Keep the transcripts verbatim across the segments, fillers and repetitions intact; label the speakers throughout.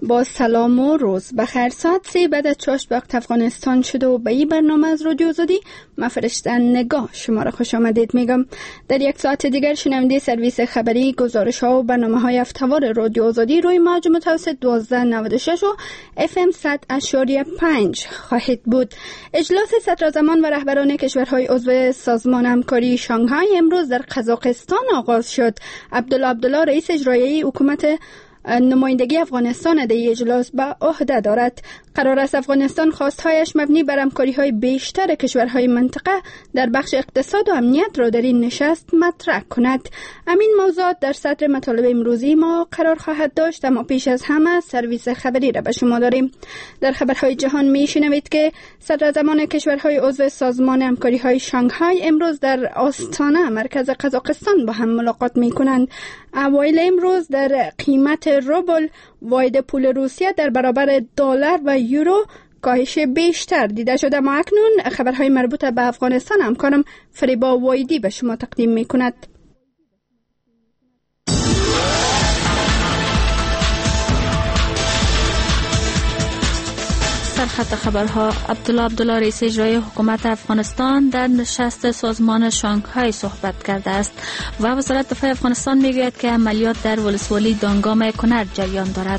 Speaker 1: با سلام و روز بخیر. ساعت سه بعد از چاشت وقت افغانستان شده و به این برنامه از رادیو آزادی من فرشته نگاه شما را خوش آمدید میگم. در یک ساعت دیگر شنونده سرویس خبری، گزارش ها و برنامه های هفته‌وار رادیو آزادی روی موج متوسط دوازده نود و شش و اف ام صد اشاریه پنج خواهید بود. اجلاس صدراعظمان و رهبران کشورهای عضو سازمان همکاری شانگهای امروز در قزاقستان آغاز شد. عبدالله عبدالله رئیس اجرایی حکومت نمایندگی افغانستان در اجلاس به عهده دارد. قرار است افغانستان خواستهایش مبنی بر همکاری‌های بیشتر کشورهای منطقه در بخش اقتصاد و امنیت را در این نشست مطرح کند. همین موضوعات در صدر مطالب امروزی ما قرار خواهد داشت، اما پیش از همه سرویس خبری را به شما داریم. در خبرهای جهان میشنوید که صدراعظمان کشورهای عضو سازمان همکاری‌های شانگهای امروز در آستانه مرکز قزاقستان با هم ملاقات می‌کنند. اوایل امروز در قیمت روبل واحد پول روسیه در برابر دلار و یورو کاهش بیشتر دیده شده. ما اکنون خبرهای مربوط به افغانستان همکارم فریبا وایدی به شما تقدیم می کند.
Speaker 2: سرخط خبرها: عبدالله عبدالله رئیس اجرایی حکومت افغانستان در نشست سازمان شانگهای صحبت کرده است و وزارت دفاع افغانستان میگوید که عملیات در ولسوالی دانگام کنر جریان دارد.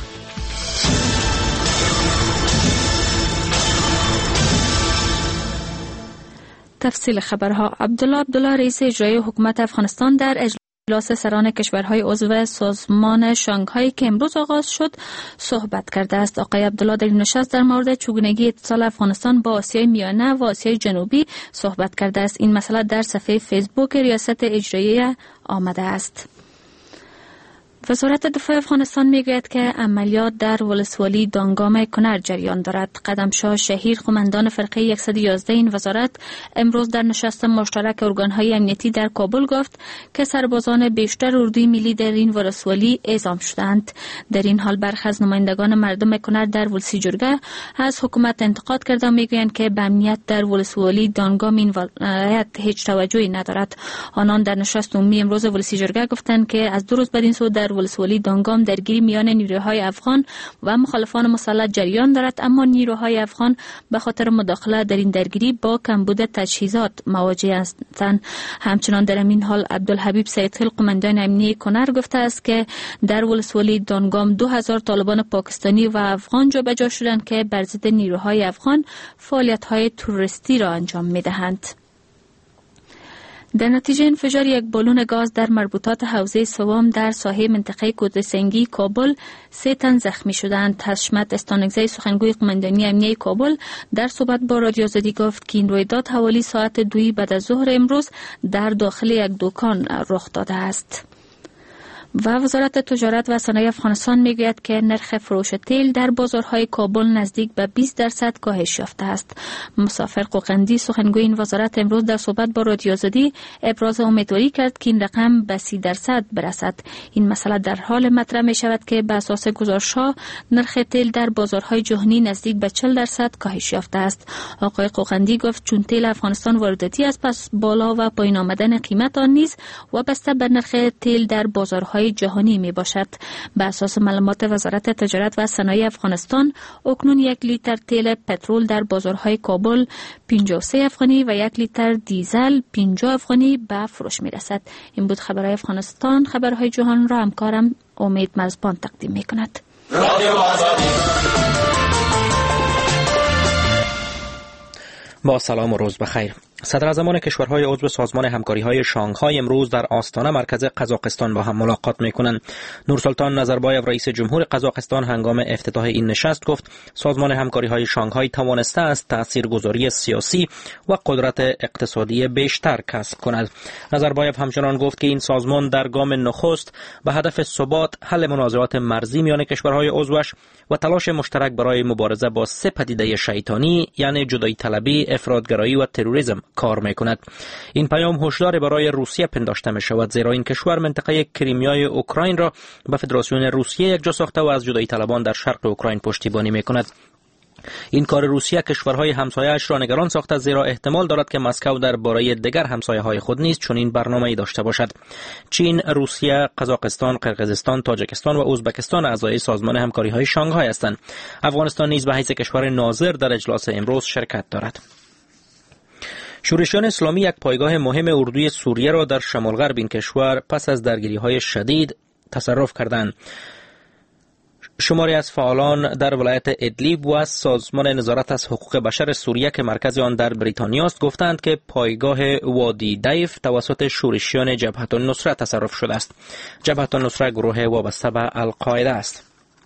Speaker 2: تفصیل خبرها: عبدالله عبدالله رئیس اجرایی حکومت افغانستان در اجلاس سران کشورهای عضو سازمان شانگهای که امروز آغاز شد صحبت کرده است. آقای عبدالله در این نشست در مورد چگونگی اتصال افغانستان با آسیای میانه و آسیای جنوبی صحبت کرده است. این مسئله در صفحه فیسبوک ریاست اجرایی آمده است. وزارت دفاع افغانستان میگوید که عملیات در ولسوالی دانگام کنر جریان دارد. قدمشاه شهیر قماندان فرقه صد و یازده این وزارت امروز در نشست مشترک ارگانهای امنیتی در کابل گفت که سربازان بیشتر اردوی ملی در این ولسوالی اعزام شدند. در این حال برخی از نمایندگان مردم کنر در ولسی جرگه از حکومت انتقاد کرده و میگویند که به امنیت در ولسوالی دانگام این ولایت هیچ توجهی ندارد. آنان در نشست عمومی امروز ولسی جرگه گفتند که از دو روز بعد این سو در ولسوالی دانگام درگیری میان نیروهای افغان و مخالفان مسلح جریان دارد، اما نیروهای افغان به خاطر مداخله در این درگیری با کمبود تجهیزات مواجه هستند. همچنان در این حال عبدالحبیب سیدخیل قماندان امنیتی کنر گفته است که در ولسوالی دانگام دو هزار طالبان پاکستانی و افغان جابجا شدند که بر ضد نیروهای افغان فعالیت‌های تروریستی را انجام می‌دهند. در نتیجه انفجار یک بالون گاز در مربوطات حوزه سوم در ساحه منطقه کودسنگی کابل سه تن زخمی شدند. حشمت استانگزی سخنگوی قماندانی امنیتی کابل در صحبت با رادیو آزادی گفت که این رویداد حوالی ساعت دوی بعد از ظهر امروز در داخل یک دکان رخ داده است. و وزارت تجارت و صنایع افغانستان میگوید که نرخ فروش تیل در بازارهای کابل نزدیک به بیست درصد کاهش یافته است. مسافر قوقندی سخنگوی این وزارت امروز در صحبت با رادیو آزادی ابراز امیدواری کرد که این رقم به سی درصد برسد. این مسئله در حال مطرح می شود که به اساس گزارش‌ها نرخ تیل در بازارهای جهانی نزدیک به چهل درصد کاهش یافته است. آقای قوقندی گفت چون تیل افغانستان وارداتی است، پس بالا و پایین آمدن قیمت آن نیز وابسته به نرخ تیل در بازارهای جهانی می باشد. به اساس معلومات وزارت تجارت و صنایع افغانستان اکنون یک لیتر تیل پترول در بازارهای کابل پنجاه و سه افغانی و یک لیتر دیزل پنجاه افغانی به فروش می رسد. این بود خبرهای افغانستان. خبرهای جهان را همکارم امید مرزبان تقدیم می کند.
Speaker 3: با سلام و روز بخیر. صدراعظمان کشورهای عضو سازمان همکاری‌های شانگهای امروز در آستانه مرکز قزاقستان با هم ملاقات می‌کنند. نورسلطان نظربایف رئیس جمهور قزاقستان هنگام افتتاح این نشست گفت سازمان همکاری‌های شانگهای توانسته است تاثیرگذاری سیاسی و قدرت اقتصادی بیشتر کسب کند. نظربایف همچنان گفت که این سازمان در گام نخست به هدف ثبات، حل منازعات مرزی میان کشورهای عضوش و تلاش مشترک برای مبارزه با سه پدیده شیطانی یعنی جدایی طلبی، افراطگرایی و تروریسم کار میکند. این پیام هشدار برای روسیه پنداشته می شود، زیرا این کشور منطقه کریمیای اوکراین را به فدراسیون روسیه یکجا ساخته و از جدایی طلبان در شرق اوکراین پشتیبانی میکند. این کار روسیه کشورهای همسایه‌اش را نگران ساخته، زیرا احتمال دارد که مسکو درباره دیگر همسایه‌های خود نیز چنین برنامه‌ای داشته باشد. چین، روسیه، قزاقستان، قرقیزستان، تاجیکستان و ازبکستان اعضای سازمان همکاری‌های شانگهای هستند. افغانستان نیز به حیث کشور ناظر در اجلاس امروز شرکت دارد. شورشیان اسلامی یک پایگاه مهم اردوی سوریه را در شمال غرب این کشور پس از درگیری‌های شدید تصرف کردند. شماری از فعالان در ولایت ادلیب و سازمان نظارت از حقوق بشر سوریه که مرکز آن در بریتانیا است گفتند که پایگاه وادی دیف توسط شورشیان جبهه النصره تصرف شده است. جبهه النصره گروه وابسته به القاعده است.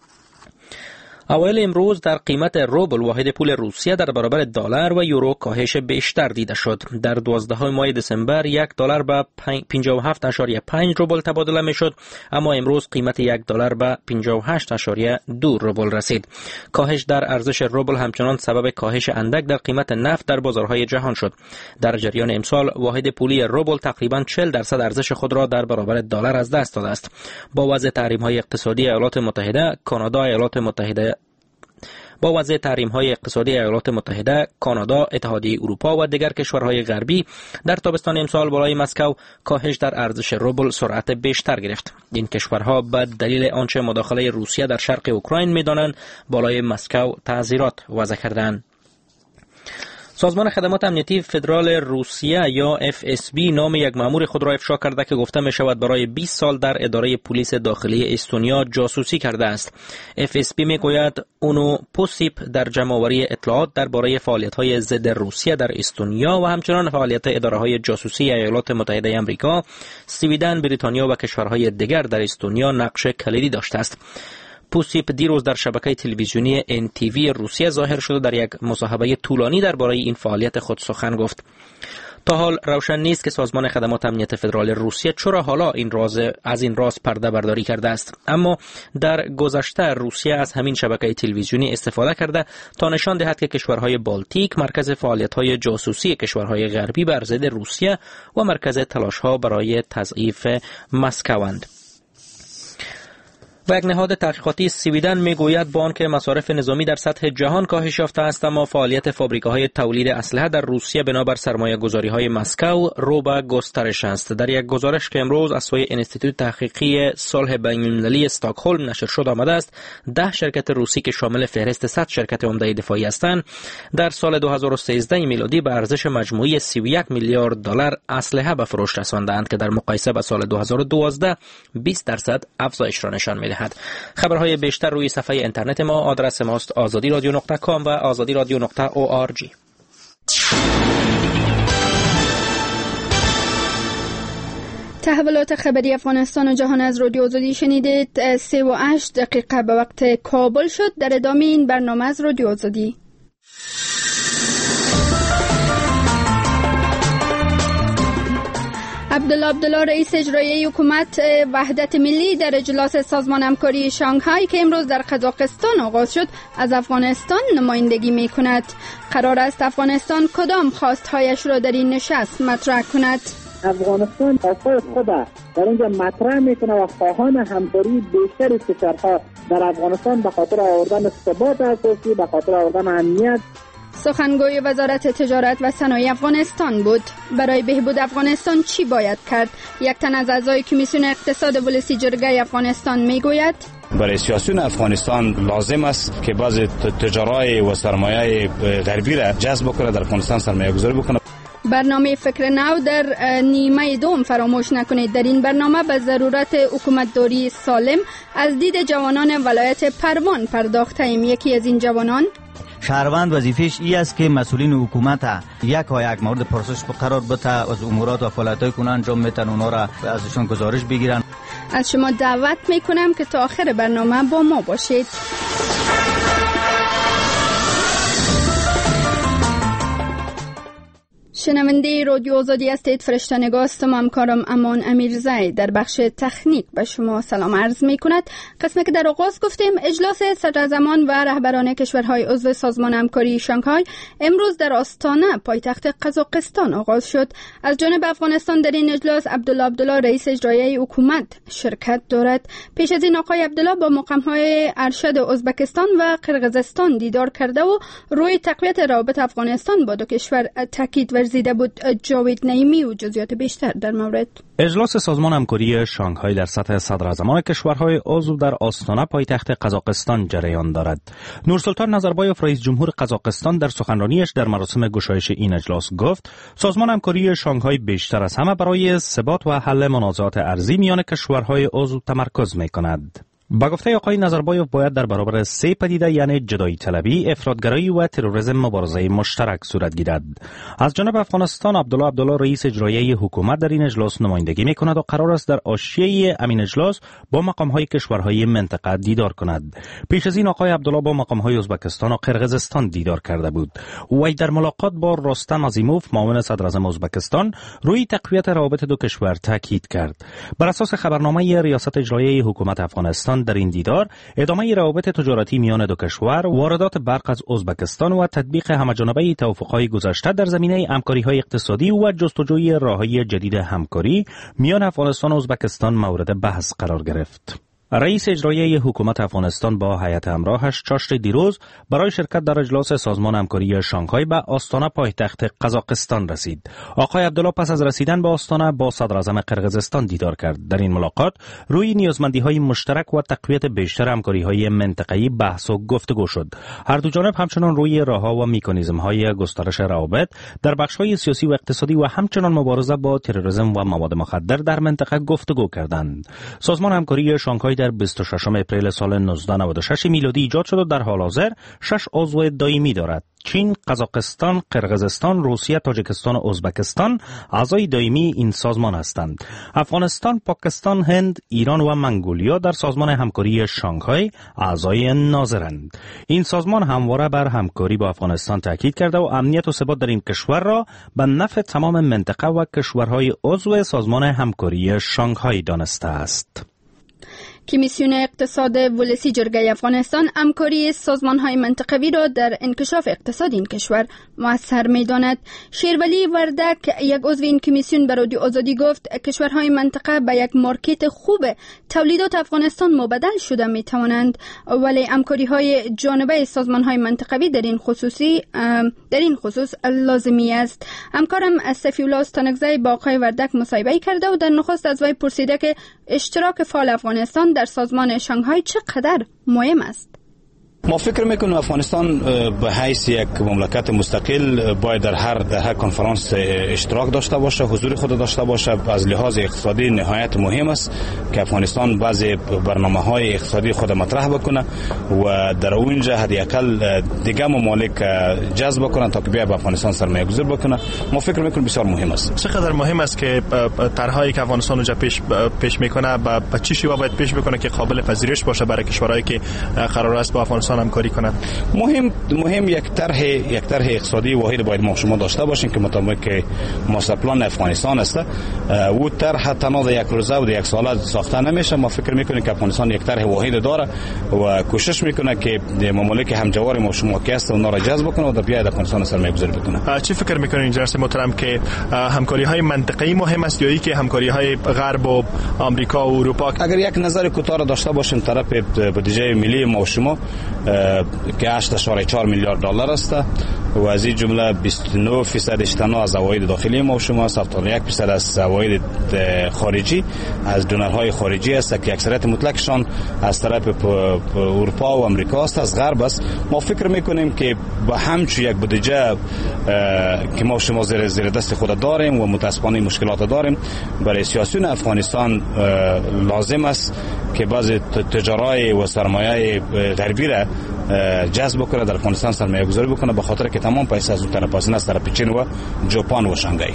Speaker 3: اوایل امروز در قیمت روبل واحد پول روسیه در برابر دلار و یورو کاهش بیشتر دیده شد. در دوازدهم ماه دسامبر یک دلار به پنجاه و هفت اشاریه پنج روبل تبادله میشد، اما امروز قیمت یک دلار به پنجاه و هشت اشاریه دو روبل رسید. کاهش در ارزش روبل همچنان سبب کاهش اندک در قیمت نفت در بازارهای جهان شد. در جریان امسال واحد پولی روبل تقریباً چهل درصد ارزش خود را در برابر دلار از دست داده است. با وضع تحریم‌های اقتصادی ایالات متحده، کانادا، ایالات متحده با وضع تحریم‌های اقتصادی ایالات متحده، کانادا، اتحادیه اروپا و دیگر کشورهای غربی در تابستان امسال بالای مسکو کاهش در ارزش روبل سرعت بیشتر گرفت. این کشورها به دلیل آنچه مداخله روسیه در شرق اوکراین می‌دانند بالای مسکو تعزیرات وضع کردند. سازمان خدمات امنیتی فدرال روسیه یا اف اس بی نام یک مأمور خود را افشا کرده که گفته می شود برای بیست سال در اداره پلیس داخلی استونیا جاسوسی کرده است. اف اس بی می گوید اونو پوسیپ در جمع‌آوری اطلاعات درباره فعالیت‌های ضد روسیه در استونیا و همچنان فعالیت اداره‌های جاسوسی ایالات متحده آمریکا، سویدن، بریتانیا و کشورهای دیگر در استونیا نقش کلیدی داشته است. پوسیپ دیروز در شبکه تلویزیونی ان تی وی روسیه ظاهر شد و در یک مصاحبه طولانی درباره این فعالیت خود سخن گفت. تا حال روشن نیست که سازمان خدمات امنیت فدرال روسیه چرا حالا این راز از این راز پرده برداری کرده است، اما در گذشته روسیه از همین شبکه تلویزیونی استفاده کرده تا نشان دهد که کشورهای بالتیک مرکز فعالیت‌های جاسوسی کشورهای غربی بر ضد روسیه و مرکز تلاش‌ها برای تضعیف مسکوند. و یک نهاد تحقیقاتی سویدن میگوید با آنکه مصارف نظامی در سطح جهان کاهش یافته است، اما فعالیت فابریکاهای تولید اسلحه در روسیه بنابر سرمایه گذاری های مسکو رو به گسترش است. در یک گزارش که امروز از سوی انستیتوت تحقیقی صلح بین‌المللی استکهلم نشر شده آمده است، ده شرکت روسی که شامل فهرست صد شرکت عمده دفاعی هستند در سال دو هزار و سیزده میلادی به ارزش مجموعی سی و یک میلیارد دلار اسلحه به فروش رساندند که در مقایسه با سال دو هزار و دوازده بیست درصد افزایش را نشان می‌دهد. خبرهای بیشتر روی صفحه اینترنت ما. آدرس ماست آزادی رادیو نقطه کام و آزادی رادیو نقطه او آر جی.
Speaker 1: تحولات خبری افغانستان و جهان از رادیو آزادی شنیدید. سه و هشت دقیقه به وقت کابل شد. در ادامه این برنامه از رادیو آزادی. عبدالله عبدالله رئیس اجرایی حکومت وحدت ملی در اجلاس سازمان همکاری شانگهای که امروز در قزاقستان آغاز شد از افغانستان نمایندگی می کند. قرار است افغانستان کدام خواستهایش را در این نشست مطرح کند؟
Speaker 4: افغانستان خواستهای خود در اینجا مطرح میکنه و خواهان همکاری بیشتر کشورها در افغانستان به خاطر آوردن ثبات اساسی، به خاطر آوردن امنیت.
Speaker 1: سخنگوی وزارت تجارت و صنایع افغانستان بود. برای بهبود افغانستان چی باید کرد؟ یک تن از اعضای کمیسیون اقتصاد ولسی جرگه افغانستان میگوید
Speaker 5: برای سیاسیون افغانستان لازم است که بعض تجارای و سرمایه غربی را جذب کنه، در افغانستان سرمایه گذاری بکنه.
Speaker 1: برنامه فکر نو در نیمه دوم فراموش نکنید. در این برنامه به ضرورت حکومتداری سالم از دید جوانان ولایت پروان پرداخته ایم. یکی از این جوانان
Speaker 6: شهروند وظیفش ای است که مسئولین حکومت یک و یک مورد پرسش قرار بده، از امورات و فعالیت‌های کنه انجام میتن، اونا را ازشون گزارش بگیرن.
Speaker 1: از شما دعوت میکنم که تا آخر برنامه با ما باشید. شنونده رادیو آزادی هستید. فرشته نگاه هستم. همکارم امان امیرزی در بخش تکنیک به شما سلام عرض می کند. قسمی که در آغاز گفتیم، اجلاس صدراعظمان و رهبران کشورهای عضو سازمان همکاری شانگهای امروز در آستانه پایتخت قزاقستان آغاز شد. از جانب افغانستان در این اجلاس عبدالله عبدالله رئیس اجرایی حکومت شرکت دارد. پیش از این آقای عبدالله با مقامهای ارشد ازبکستان و قرقیزستان دیدار کرده و روی تقویت روابط افغانستان با دو کشور تاکید ورزیده بود. جاوید نعیمی و جزئیات بیشتر در مورد.
Speaker 3: اجلاس سازمان همکاری شانگهای در سطح صدراعظمان کشورهای عضو در آستانه پایتخت قزاقستان جریان دارد. نورسلطان نظربایف رئیس جمهور قزاقستان در سخنرانیش در مراسم گشایش این اجلاس گفت سازمان همکاری شانگهای بیشتر از همه برای ثبات و حل منازعات ارضی میان کشورهای عضو تمرکز می‌کند. با گفته آقای نظربایف باید در برابر سه پدیده یعنی جدایی طلبی، افراطگرایی و تروریسم مبارزه مشترک صورت گیرد. از جانب افغانستان عبدالله عبدالله رئیس اجرایی حکومت در این اجلاس نمایندگی می‌کند و قرار است در حاشیه امین اجلاس با مقام‌های کشورهای منطقه دیدار کند. پیش از این آقای عبدالله با مقام‌های ازبکستان و قرقیزستان دیدار کرده بود. او در ملاقات با رستم عظیموف معاون صدراعظم ازبکستان روی تقویت روابط دو کشور تاکید کرد. بر اساس خبرنامه ریاست اجرایی حکومت افغانستان در این دیدار ادامه روابط تجارتی میان دو کشور، واردات برق از ازبکستان و تطبیق همه‌جانبه توافق‌های گذشته در زمینه همکاری‌های اقتصادی و جستجوی راه‌های جدید همکاری میان افغانستان و ازبکستان مورد بحث قرار گرفت. رئیس اجرایی حکومت افغانستان با هیئت همراهش چاشت دیروز برای شرکت در اجلاس سازمان همکاری شانگهای به آستانه پایتخت قزاقستان رسید. آقای عبدالله پس از رسیدن به آستانه با صدراعظم قرقیزستان دیدار کرد. در این ملاقات روی نیازمندی‌های مشترک و تقویت بیشتر همکاری‌های منطقه‌ای بحث و گفتگو شد. هر دو جانب همچنان روی راه‌ها و مکانیزم‌های گسترش روابط در بخش‌های سیاسی و اقتصادی و همچنان مبارزه با تروریسم و مواد مخدر در منطقه گفتگو کردند. سازمان همکاری شانگهای در بیست و ششم اپریل سال نوزده نود و شش میلادی ایجاد شد و در حال حاضر شش عضو دائمی دارد. چین، قزاقستان، قرقیزستان، روسیه، تاجیکستان و ازبکستان اعضای دائمی این سازمان هستند. افغانستان، پاکستان، هند، ایران و منگولیا در سازمان همکاری شانگهای اعضای ناظرند. این سازمان همواره بر همکاری با افغانستان تاکید کرده و امنیت و ثبات در این کشور را به نفع تمام منطقه و کشورهای عضو سازمان همکاری شانگهای دانسته است.
Speaker 1: کمیسیون اقتصاد ولسی جرگه افغانستان همکاری سازمان‌های منطقوی را در انکشاف اقتصاد این کشور مؤثر می‌داند. شیرولی وردک یک عضو این کمیسیون به رادیو آزادی گفت کشورهای منطقه به یک مارکت خوب تولیدات افغانستان مبدل شده می‌توانند، ولی همکاری‌های جانبه سازمان‌های منطقوی در این خصوصی در این خصوص لازمی است. همکارم صفی‌الله استانکزی با آقای وردک مصاحبه کرده و در نخست از وی پرسیده که اشتراک فعال افغانستان در سازمان شانگهای چقدر مهم است.
Speaker 5: ما فکر میکنیم افغانستان به حیث یک مملکت مستقل باید در هر در هر کنفرانس اشتراک داشته باشه، حضور خود داشته باشه. از لحاظ اقتصادی نهایت مهم است که افغانستان بعضی برنامه‌های اقتصادی خود مطرح بکنه و در اونجا حداقل دیگه ممالک جذب کنه تا که بیا به افغانستان سرمایه گذاری بکنه. ما فکر میکنیم بسیار مهم است.
Speaker 7: چقدر مهم است که طرحهایی که افغانستان اونجا پیش پیش میکنه به چه شیوه باید پیش بکنه که قابل پذیرش باشه برای کشورهایی که قرار است با افغانستان همکاری کنند؟
Speaker 5: مهم مهم یک طرح یک طرح اقتصادی واحد باید ما شما داشته باشیم که مطابق ماستر پلان افغانستان است. و طرح تنها یک روزه و یک ساله ساخته نمیشه. ما فکر میکنیم که افغانستان یک طرح واحد داره و کوشش میکنه که ممالک همجوار ما شما که است اونها را جذب کنه و در بیاد افغانستان سرمایه گذاری بکنه.
Speaker 7: چی فکر میکنین جناب محترم که همکاری های منطقه‌ای مهم است یا اینکه همکاری های غرب و آمریکا و اروپا؟
Speaker 5: اگر یک نظر کوتاه داشته باشیم طرف بودجه ملی ما و شما که هشت اشاره چهار میلیارد دلار است و از این جمله بیست و نه درصد اشتنا از عواید داخلی ما و شما است، هفتاد و یک درصد از عواید خارجی از دونرهای خارجی است که اکثریت مطلقشان از طرف اروپا و آمریکا است، از غرب است. ما فکر میکنیم که با همچو یک بودجه که ما و شما زیر زیر دست خود داریم و متاسفانه مشکلات داریم، برای سیاسیون افغانستان لازم است که بعض تجارای و سرمایه غربی را جذب کنه، در افغانستان سرمایه گذاری بکنه، به خاطر که تمام پیسه از اون طرف است، از طرف چین و ژاپن و شانگهای.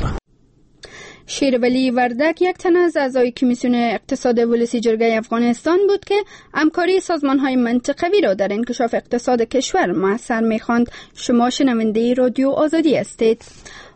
Speaker 1: شیرولی وردک یک تن از اعضای کمیسیون اقتصاد ولسی جرگه افغانستان بود که همکاری سازمان‌های منطقوی را در انکشاف اقتصاد کشور مؤثر می‌خواند. شما شنونده رادیو آزادی هستید.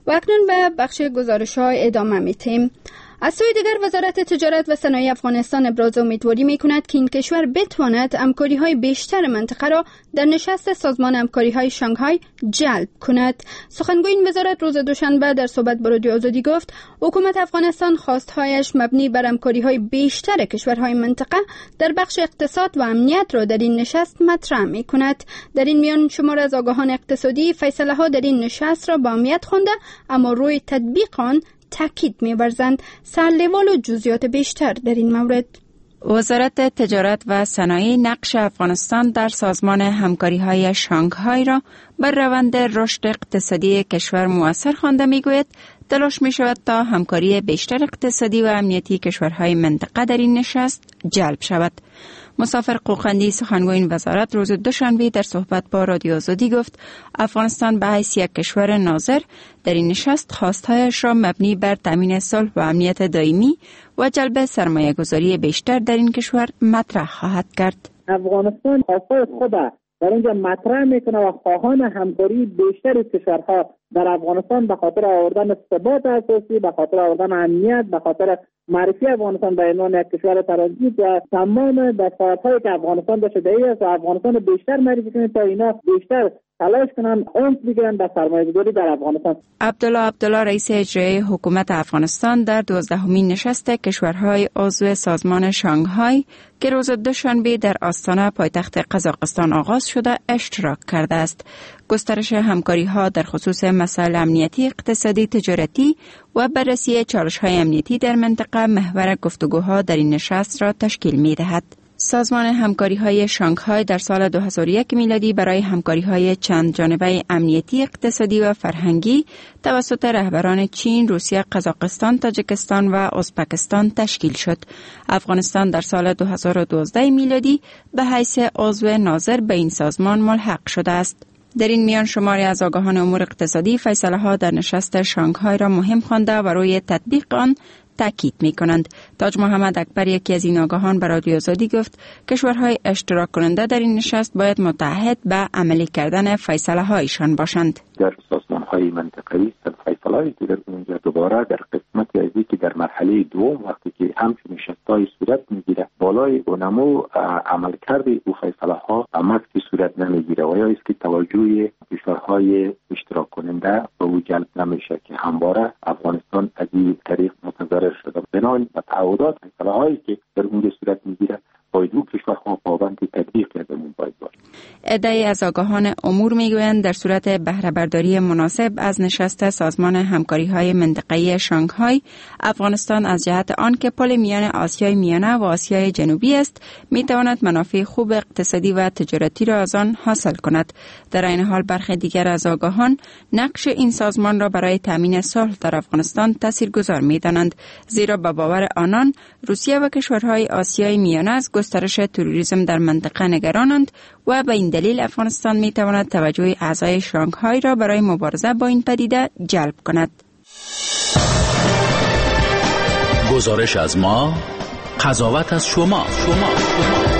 Speaker 1: و اکنون به بخش گزارش های ادامه می‌دهیم. از سوی دیگر وزارت تجارت و صنایع افغانستان ابراز امیدواری می‌کند که این کشور بتواند همکاری‌های بیشتر منطقه را در نشست سازمان همکاری‌های شانگهای جلب کند. سخنگوی این وزارت روز دوشنبه در صحبت با رادیو آزادی گفت حکومت افغانستان خواست‌هایش مبنی بر همکاری‌های بیشتر کشورهای منطقه در بخش اقتصاد و امنیت را در این نشست مطرح می‌کند. در این میان شمار از آگاهان اقتصادی فیصله‌ها در این نشست را با اهمیت خوانده اما روی تطبیق آن تاکید می‌ورزند. سرلیوال و جزئیات بیشتر در این مورد.
Speaker 8: وزارت تجارت و صنایع نقش افغانستان در سازمان همکاری‌های شانگهای را بر روند رشد اقتصادی کشور مؤثر خوانده می‌گوید تلاش می‌شود تا همکاری بیشتر اقتصادی و امنیتی کشورهای منطقه در این نشست جلب شود. مسافر قوقندی سخنگوی این وزارت روز دوشنبه در صحبت با رادیو آزادی گفت افغانستان به حیث یک کشور ناظر در این نشست خواستهایش را مبنی بر تامین صلح و امنیت دائمی و جلب سرمایه گذاری بیشتر در این کشور مطرح خواهد کرد.
Speaker 4: افغانستان خواستهای خود در اینجا مطرح میکنه و خواهان همکاری بیشتر کشورها در افغانستان به خاطر آوردن ثبات اساسی، به خاطر آوردن امنیت، به خاطر معرفی افغانستان به عنوان یک کشور ترانزیت و تمام دفعات‌هایی که افغانستان داشته است و افغانستان بیشتر معرفی کنه تا اینا بیشتر تلاش کنن اونس بگیرن به سرمایه‌گذاری در افغانستان.
Speaker 8: عبدالله عبدالله رئیس اجرایی حکومت افغانستان در دوازدهمین نشست کشورهای عضو سازمان شانگهای که روز دوشنبه در آستانه پایتخت قزاقستان آغاز شده اشتراک کرده است. گسترش همکاری‌ها در خصوص مسائل امنیتی، اقتصادی، تجارتی و بررسی چالش‌های امنیتی در منطقه محور گفتگوها در این نشست را تشکیل می‌دهد. سازمان همکاری‌های شانگهای در سال دو هزار و یک میلادی برای همکاری‌های چند جانبه امنیتی، اقتصادی و فرهنگی توسط رهبران چین، روسیه، قزاقستان، تاجیکستان و ازبکستان تشکیل شد. افغانستان در سال دو هزار و دوازده میلادی به حیث عضو ناظر به این سازمان ملحق شده است. در این میان شماری از آگاهان امور اقتصادی فیصله‌ها در نشست شانگهای را مهم خوانده و روی تطبیق آن تاکید می‌کنند. تاج محمد اکبر یکی از این آگاهان به رادیو آزادی گفت کشورهای اشتراک کننده در این نشست باید متحد به عملی کردن فیصله‌هایشان باشند.
Speaker 9: در سازمان‌های منطقه‌ای فیصله‌هایی که در اونجا دوباره در قسمت ازی که در مرحله دوم وقتی که همچنین نشست‌های صورت می‌گیره بالای اونمو عملکرد او فیصله‌ها عمدی صورت نمی‌گیره و یا است که توجه کشورهای اشتراک کننده به او جلب نمیشه که همواره افغانستان از این طریق متضرر شده. بنابراین به تعهدات فیصله‌هایی که در اونجا صورت می‌گیره باید او کشورها پابند تطبیق کردن باید باشه.
Speaker 8: عده‌ای از آگاهان امور میگویند در صورت بهره برداری مناسب از نشست سازمان همکاری‌های منطقه‌ای شانگهای افغانستان از جهت آن که پل میان آسیای میانه و آسیای جنوبی است میتواند منافع خوب اقتصادی و تجارتی را از آن حاصل کند. در این حال برخی دیگر از آگاهان نقش این سازمان را برای تامین صلح در افغانستان تاثیرگذار می‌دانند، زیرا به باور آنان روسیه و کشورهای آسیای میانه از گسترش تروریسم در منطقه نگرانند و به این دلیل افغانستان می تواند توجه اعضای شانگهای را برای مبارزه با این پدیده جلب کند.
Speaker 10: گزارش از ما، قضاوت از شما. شما. شما.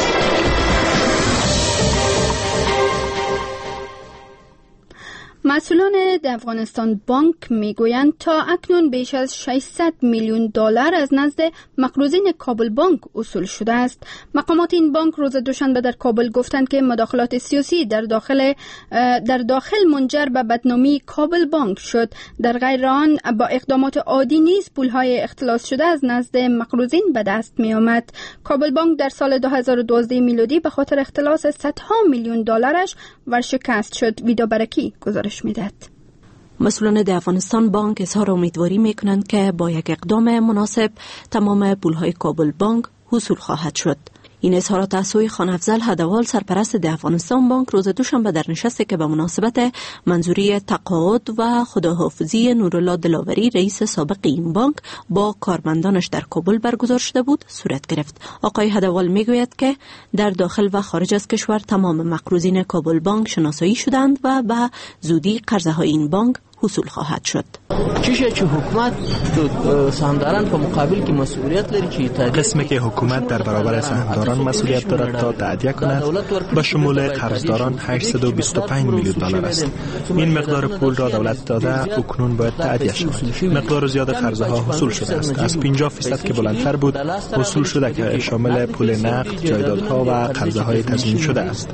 Speaker 1: مسئولان افغانستان بانک میگویند تا اکنون بیش از ششصد میلیون دلار از نزد مقروضین کابل بانک اصول شده است. مقامات این بانک روز دوشنبه در کابل گفتند که مداخلات سیاسی در داخل در داخل منجر به بدنامی کابل بانک شد. در غیر آن با اقدامات عادی نیز پولهای اختلاس شده از نزد مقروضین به دست می آمد. کابل بانک در سال دو هزار و دوازده میلادی به خاطر اختلاس صدها میلیون دلارش ورشکست شد. ویدا برکی گزارش میداد.
Speaker 11: مسئولان در افغانستان بانک اظهار امیدواری میکنند که با یک اقدام مناسب تمام پولهای کابل بانک حصول خواهد شد. این اظهارات از سوی خان افضل هدوال سرپرست ده افغانستان بانک روز دوشنبه در نشستی که به مناسبت منظوری تقاعد و خداحافظی نورالله دلاوری رئیس سابق این بانک با کارمندانش در کابل برگزار شده بود صورت گرفت. آقای هدوال میگوید که در داخل و خارج از کشور تمام مقروضین کابل بانک شناسایی شدند و به زودی قرضه های این بانک حصول خواهد شد.
Speaker 12: چیزی که حکومت سهامداران په مقابل کې مسئولیت لري چې
Speaker 7: قسمی که حکومت در برابر سهامداران مسئولیت دارد تا تأدیه کند به شمول قرضداران هشتصد و بیست و پنج میلیون دلار است. این مقدار پول را دولت داده اکنون باید تأدیه شود. مقدار زیاد قرضها حصول شده است. از پنجاه درصد که بلندتر بود حصول شده که شامل پول نقد، جایدادها و قرضهای تضمین شده است.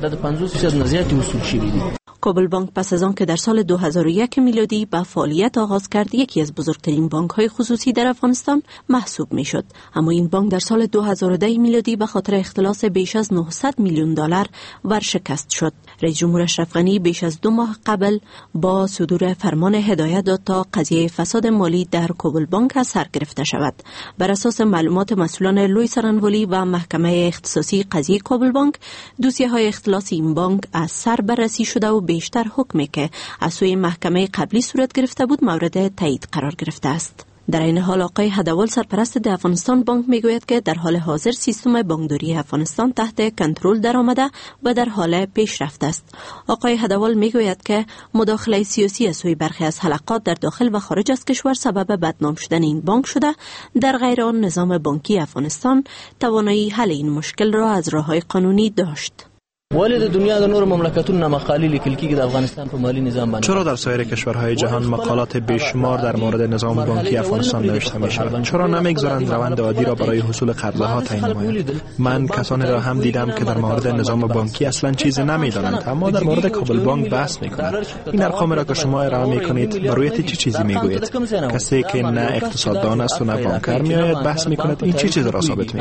Speaker 11: کابل بانک پس از آن که در سال دو هزار و یک میلادی به فعالیت آغاز کرد، یکی از بزرگترین بانک‌های خصوصی در افغانستان محسوب می‌شد. اما این بانک در سال دو هزار و ده میلادی به خاطر اختلاس بیش از نهصد میلیون دلار ورشکست شد. رئیس جمهور اشرف غنی بیش از دو ماه قبل با صدور فرمان هدایت داد تا قضیه فساد مالی در کابل بانک از سر گرفته شود. بر اساس معلومات مسئولان لوی سرانوالی و محکمه اختصاصی قضیه کابل بانک، دوسیه‌های اختلاس این بانک از سر بررسی شده و بیشتر حکمی که از سوی محکمه قبلی صورت گرفته بود مورد تایید قرار گرفته است. در این حال آقای هدوال سرپرست د افغانستان بانک میگوید که در حال حاضر سیستم بانکداری افغانستان تحت کنترل درآمده و در حال پیشرفت است. آقای هدوال میگوید که مداخله سیاسی از سوی برخی از حلقات در داخل و خارج از کشور سبب بدنام شدن این بانک شده، در غیر آن نظام بانکی افغانستان توانایی حل این مشکل را از راه‌های قانونی داشت.
Speaker 12: ولی د دنیا د نور مملکتونو مقاله لیکل کیږي د افغانستان په مالی نظام باندې.
Speaker 7: چرا در سایر کشورهای جهان مقالات بیشمار در مورد نظام بانکی افغانستان نوشته می شود؟ چرا نمیگذارند روند عادی را برای حصول قرضها تعیین نمایند؟ من کسانی را هم دیدم که در مورد نظام بانکی اصلا چیزی نمیدانند، اما در مورد کابل بانک بحث میکنند. این ارقام را که شما ارائه میکنید بر روی چه چیزی میگویید؟ کسی که نه اقتصاددان است و نه بانکر میآید بحث میکند این چه چیز را ثابت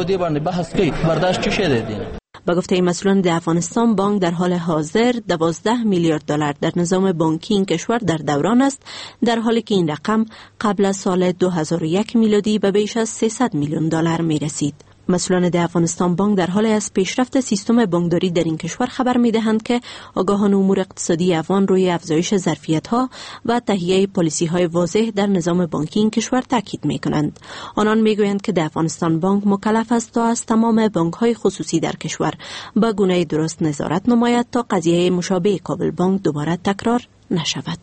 Speaker 7: میکند؟
Speaker 11: با گفته مسئولان در افغانستان بانک در حال حاضر دوازده میلیارد دلار در نظام بانکی این کشور در دوران است، در حالی که این رقم قبل از سال دو هزار و یک میلادی به بیش از سیصد میلیون دلار می رسید. مسئولان در افغانستان بانک در حال از پیشرفت سیستم بانکداری در این کشور خبر می دهند که آگاهان امور اقتصادی افغان روی افزایش ظرفیت‌ها و تهیه پالیسی‌های واضح در نظام بانکی این کشور تاکید می کنند. آنان می گویند که در افغانستان بانک مکلف است تا از تمام بانک‌های خصوصی در کشور به گونه درست نظارت نماید تا قضیه مشابه کابل بانک دوباره تکرار نشود.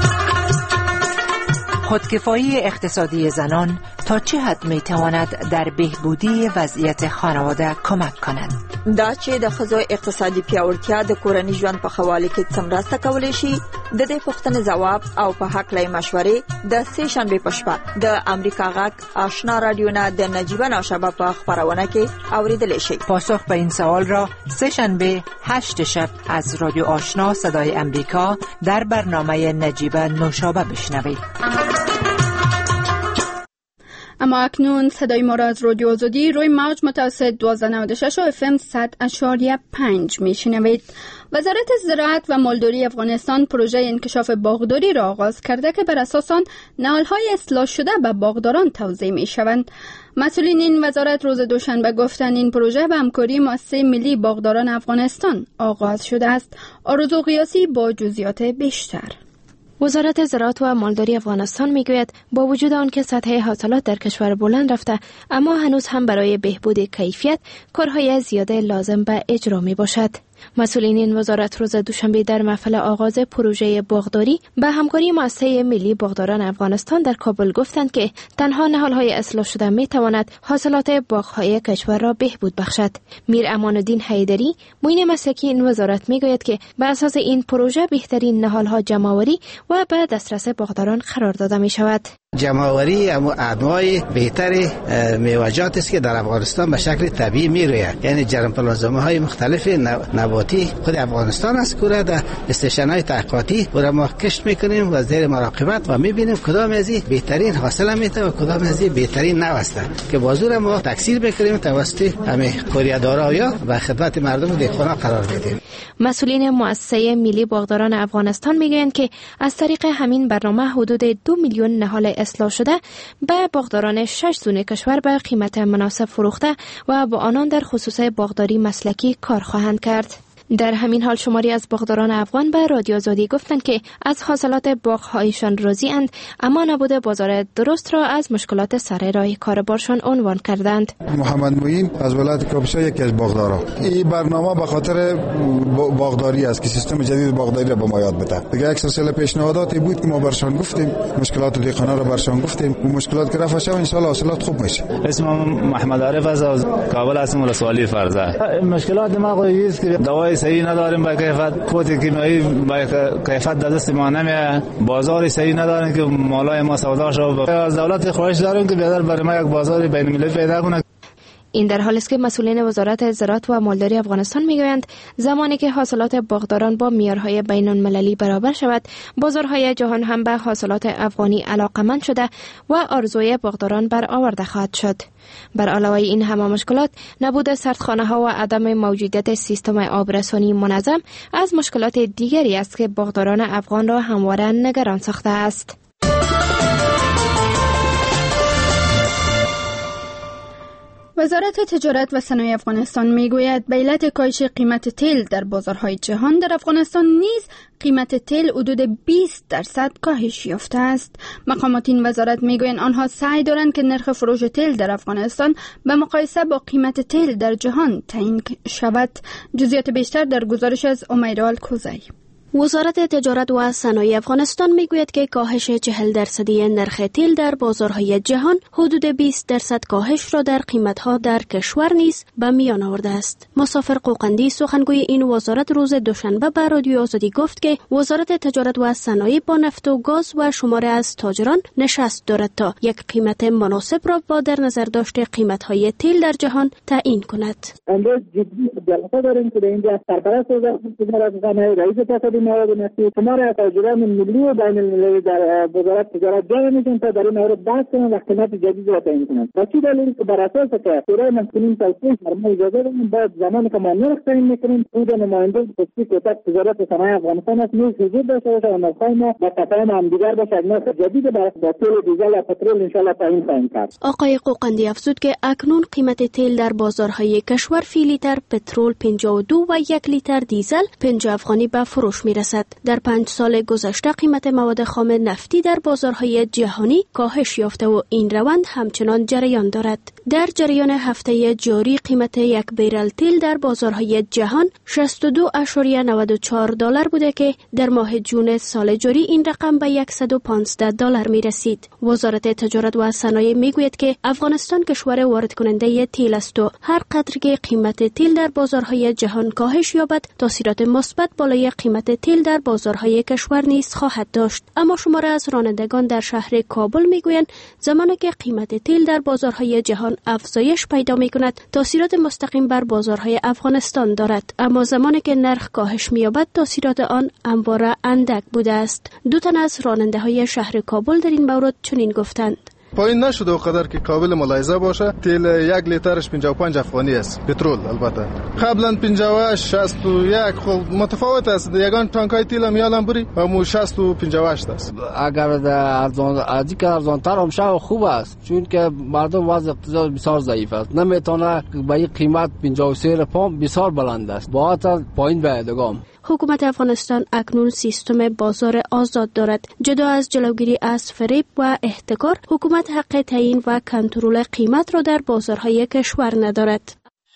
Speaker 13: خودکفایی اقتصادی زنان تا چه حد می تواند در بهبودی وضعیت خانواده کمک کند؟
Speaker 14: دا چې د ښځو اقتصادي پیاوړتیا د کورني ژوند په ښه والي کې څه مرسته کولی شي، د دې پوښتنې ځواب او په هکله یې مشورې د سې شنبې په شپه د امریکا غږ آشنا رادیو نه د نجیبه نوشبه په خپرونه کې اورېدلی شئ.
Speaker 13: پاسخ به این سوال را سه شنبه هشت شب از رادیو آشنا صدای امریکا در برنامه نجیبه نوشابه بشنوید.
Speaker 1: اما اکنون صدای ما را از رادیو آزادی روی موج متوسط دوازده نود و شش و اف ام صد اشاریه پنج میشنوید. وزارت زراعت و مالداری افغانستان پروژه انکشاف باغداری را آغاز کرده که بر اساس آن نهال‌های اصلاح شده به باغداران توزیع می‌شوند. مسئولین این وزارت روز دوشنبه گفتند این پروژه به همکاری مؤسسه ملی باغداران افغانستان آغاز شده است. آرزو قیاسی با جزئیات بیشتر.
Speaker 15: وزارت زراعت و مالداری افغانستان میگوید با وجود آنکه سطح حاصلات در کشور بلند رفته، اما هنوز هم برای بهبود کیفیت کارهای زیاده لازم به اجرا می باشد. مسئولین این وزارت روز دوشنبه در محفل آغاز پروژه باغداری به همکاری مؤسسه ملی باغداران افغانستان در کابل گفتند که تنها نهال‌های اصلاح شده می تواند حاصلات باغ‌های کشور را بهبود بخشد. میر امان الدین حیدری، معین مسلکی این وزارت میگوید که به اساس این پروژه بهترین نهال‌ها جمع‌آوری و به دسترس باغداران قرار داده می شود.
Speaker 16: جمع‌آوری اما انواع بهتر میوه‌جات است که در افغانستان به شکل طبیعی میروید، یعنی جرم پلازمه های مختلف نباتی خود افغانستان است که در استیشن های تحقیقاتی و ما کشت میکنیم و زیر مراقبت و میبینیم کدام از این بهترین حاصل میده و کدام از این بهترین نو است که بازور ما تکثیر بکنیم توسط همه کوریادارا یا و خدمت مردم دهقانا قرار بدیم.
Speaker 15: مسئولین مؤسسه ملی باغداران افغانستان میگویند که از طریق همین برنامه حدود دو میلیون نهال اصلاح شده به باغداران شش زون کشور به قیمت مناسب فروخته و با آنان در خصوص باغداری مسلکی کار خواهند کرد. در همین حال شماری از باغداران افغان به رادیو آزادی گفتند که از حاصلات باغ‌هایشان راضی اند، اما نبود بازار درست را از مشکلات سر راه کاربارشان عنوان کردند.
Speaker 17: محمد معین از ولایت کاپیسا یکی از باغداران. این برنامه به خاطر باغداری است که سیستم جدید باغداری را به ما یاد بده. دیگه یک سلسله پیشنهاداتی بود که ما برشان گفتیم، مشکلات دیگران را برشان گفتیم، و مشکلات که رفع شود ان شاء الله حاصلات خوب میشه.
Speaker 5: اسمم محمد عارف از کابل هستم، ولسوالی فرزه. مشکلات ما است که دوای صحیح نداریم، با کیفیت کوتی کیمیایی با کیفیت در دست ما نمیاد، بازار صحیح نداریم که مالای ما سودا شود. از دولت خواهش داریم که بیادر برای ما یک بازار بین المللی پیدا کنه.
Speaker 15: این در حالی است که مسئولین وزارت زراعت و مالداری افغانستان میگویند زمانی که حاصلات باغداران با معیارهای بین المللی برابر شود، بازارهای جهان هم به حاصلات افغانی علاقمند شده و آرزوی باغداران برآورده خواهد شد. بر علاوه این همه مشکلات، نبود سردخانه ها و عدم موجودیت سیستم آبرسانی منظم از مشکلات دیگری است که باغداران افغان را همواره نگران ساخته است.
Speaker 1: وزارت تجارت و صنایع افغانستان میگوید به علت کاهش قیمت تیل در بازارهای جهان، در افغانستان نیز قیمت تیل حدود بیست درصد کاهش یافته است. مقامات این وزارت میگویند آنها سعی دارند که نرخ فروش تیل در افغانستان به مقایسه با قیمت تیل در جهان تعیین شود. جزئیات بیشتر در گزارش از امیرال کوزی.
Speaker 11: وزارت تجارت و صنایع افغانستان میگوید که کاهش چهل درصدی نرخ تیل در بازارهای جهان حدود بیست درصد کاهش را در قیمتها در کشور نیز به میان آورده است. مسافر قوقندی سخنگوی این وزارت روز دوشنبه به رادیو آزادی گفت که وزارت تجارت و صنایع با نفت و گاز و شماره از تاجران نشست دارد تا یک قیمت مناسب را با در نظر داشت قیمتهای تیل در جهان تعیین کند.
Speaker 4: امروز جدی جلسه داریم که اینجا سرپرست وزارت تجارت و صنایع رئیس تصادی مواد نفتی شمار تاجران ملی و بین المللی در وزارت تجارت جمع میشن تا در این مورد بحث کنند و قیمت جدید را تعیین کنند. و چی دلیلی که بر اساس که شورای مسئولین توصیه ما اجازه بدیم بعد زمانی که ما نرخ تعیین میکنیم خود نماینده خصوصی کتاب تجارت و صنایع افغانستان است نیز حضور داشته باشه و نرخ‌های ما با تفاهم هم دیگر باشه. نرخ جدید بر تیل دیزل و پترول ان شاء الله تعیین خواهیم کرد.
Speaker 11: آقای قوقندی افزود که اکنون قیمت تیل در بازارهای کشور فی لیتر پترول پنجاه و دو و یک لیتر دیزل پنجاه افغانی به فروش میرسد. در پنج سال گذشته قیمت مواد خام نفتی در بازارهای جهانی کاهش یافته و این روند همچنان جریان دارد. در جریان هفته جاری قیمت یک بیرل تیل در بازارهای جهان شصت و دو ممیز نود و چهار دلار بوده که در ماه جون سال جاری این رقم به صد و پانزده دلار می رسید. وزارت تجارت و صنایع می گوید که افغانستان کشور وارد کننده تیل است و هر قدر که قیمت تیل در بازارهای جهان کاهش یابد، تاثیرات مثبت بالای قیمت تیل در بازارهای کشور نیز خواهد داشت. اما شماره از رانندگان در شهر کابل میگویند زمانی که قیمت تیل در بازارهای جهان افزایش پیدا میکند، تاثیرات مستقیم بر بازارهای افغانستان دارد، اما زمانی که نرخ کاهش مییابد تاثیرات آن همواره اندک بوده است. دو تن از راننده های شهر کابل در این مورد چنین گفتند:
Speaker 17: پایین نشده اقدر که قابل ملاحظه باشه. تیل یک لیترش پنجاه و پنج افغانی است، پترول البته قبلا پنجاه و هشت شصت و یک خب متفاوت است. یگان تانکای تیل هم یادم بری و مو شصت و پنجاه و هشت است.
Speaker 12: اگر ارزان ازی که ارزان تر هم شه خوب است، چون که مردم وضع اقتصاد بسیار ضعیف است، نمیتونه با این قیمت پنجاه و سه پوند بسیار بلند است، باید پایین بیادگام.
Speaker 11: حکومت افغانستان اکنون سیستم بازار آزاد دارد. جدا از جلوگیری از فریب و احتکار، حکومت حق تعیین و کنترل قیمت را در بازارهای کشور ندارد.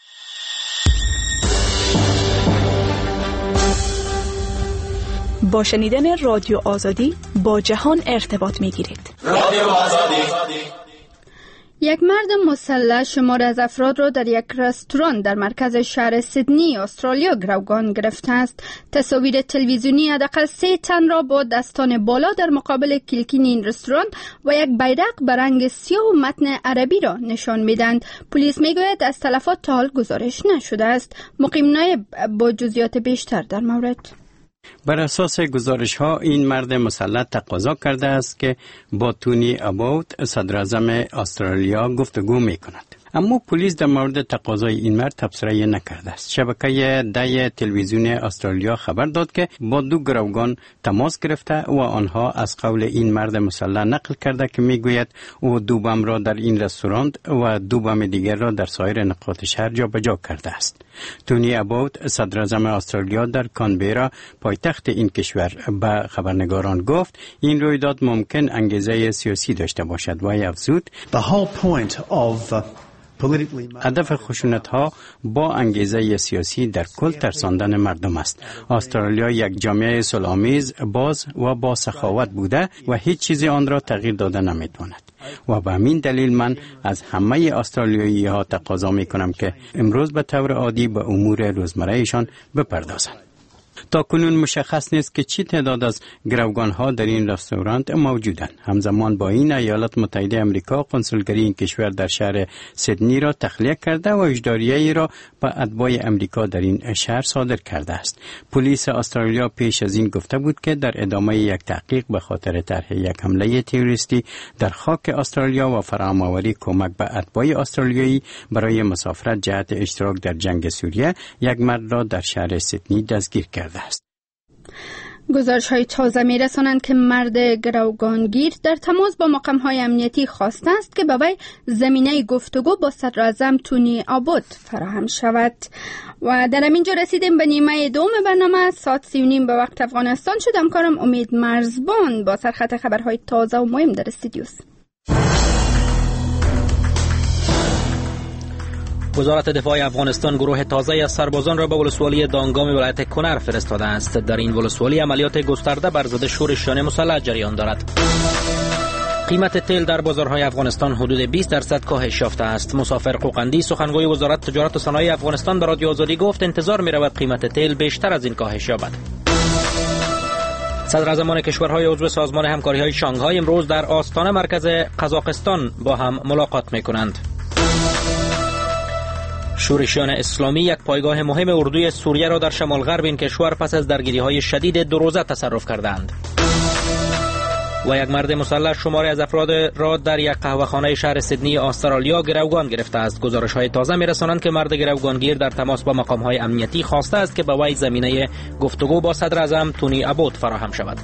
Speaker 18: با شنیدن رادیو آزادی با جهان ارتباط می‌گیرید. رادیو آزادی.
Speaker 1: یک مرد مسلح شمار از افراد را در یک رستوران در مرکز شهر سیدنی استرالیا گروگان گرفته است. تصاویر تلویزیونی حداقل سه تن را با دستان بالا در مقابل کلکین این رستوران و یک بیرق به رنگ سیاه و متن عربی را نشان میدند. پلیس میگوید از تلفات تا حال گزارش نشده است. مقیم نایب با جزئیات بیشتر در مورد.
Speaker 19: بر اساس گزارش ها این مرد مسلح تقاضا کرده است که با تونی ابوت صدر اعظم استرالیا گفتگو می کند. اما پلیس در مورد تقاضای این مرد تبصره نکرده است. شبکه ده تلویزیون استرالیا خبر داد که با دو گروگان تماس گرفته و آنها از قول این مرد مسلح نقل کرده که میگوید او دو بم را در این رستوران و دو بم دیگر را در سایر نقاط شهر جابجا کرده است. تونی ابوت صدر اعظم استرالیا در کانبرا پایتخت این کشور به خبرنگاران گفت این رویداد ممکن انگیزه سیاسی داشته باشد و افزود هدف خشونت ها با انگیزه سیاسی در کل ترساندن مردم است. استرالیا یک جامعه صلح‌آمیز باز و با سخاوت بوده و هیچ چیزی آن را تغییر داده نمیتواند و به همین دلیل من از همه استرالیایی ها تقاضا می کنم که امروز به طور عادی به امور روزمره ایشان بپردازند. تا کنون مشخص نیست که چی تعداد از گروگان ها در این رستوران موجودند. همزمان با این ایالات متحده آمریکا کنسولگری این کشور در شهر سیدنی را تخلیه کرده و اجباریه را به اتباع امریکا در این شهر صادر کرده است. پلیس استرالیا پیش از این گفته بود که در ادامه یک تحقیق به خاطر طرح یک حمله تروریستی در خاک استرالیا و فراهم‌آوری کمک به اتباع استرالیایی برای مسافرت جهت اشتراک در جنگ سوریه یک مرد را در شهر سیدنی دستگیر کرده است.
Speaker 1: گزارش های تازه می رسانند که مرد گروگانگیر در تماس با مقام های امنیتی خواسته است که به وی زمینه گفتگو با صدر اعظم تونی ابوت فراهم شود. و در همینجا رسیدیم به نیمه دوم برنامه. ساعت سی و نیم به وقت افغانستان شد. همکارم امید مرزبان با سرخط خبرهای تازه و مهم در استودیوست.
Speaker 3: وزارت دفاع افغانستان گروه تازه از سربازان را به ولسوالی دانگام ولایت کنر فرستاده است. در این ولسوالی عملیات گسترده بر ضد شورشیان مسلح جریان دارد. قیمت تیل در بازارهای افغانستان حدود بیست درصد کاهش یافته است. مسافر قوقندی سخنگوی وزارت تجارت و صنایع افغانستان به رادیو آزادی گفت انتظار می رود قیمت تیل بیشتر از این کاهش یابد. صدر اعظمان کشورهای عضو سازمان همکاری‌های شانگهای امروز در آستانه مرکز قزاقستان با هم ملاقات می کنند. شورشیان اسلامی یک پایگاه مهم اردوی سوریه را در شمال غرب این کشور پس از درگیری‌های شدید دو روزه تصرف کردند. و یک مرد مسلح شماری از افراد را در یک قهوه‌خانه شهر سیدنی استرالیا گروگان گرفته است. گزارش‌های تازه می‌رسانند که مرد گروگانگیر در تماس با مقام‌های امنیتی خواسته است که به وی زمینه گفتگو با صدر اعظم تونی ابوت فراهم شود.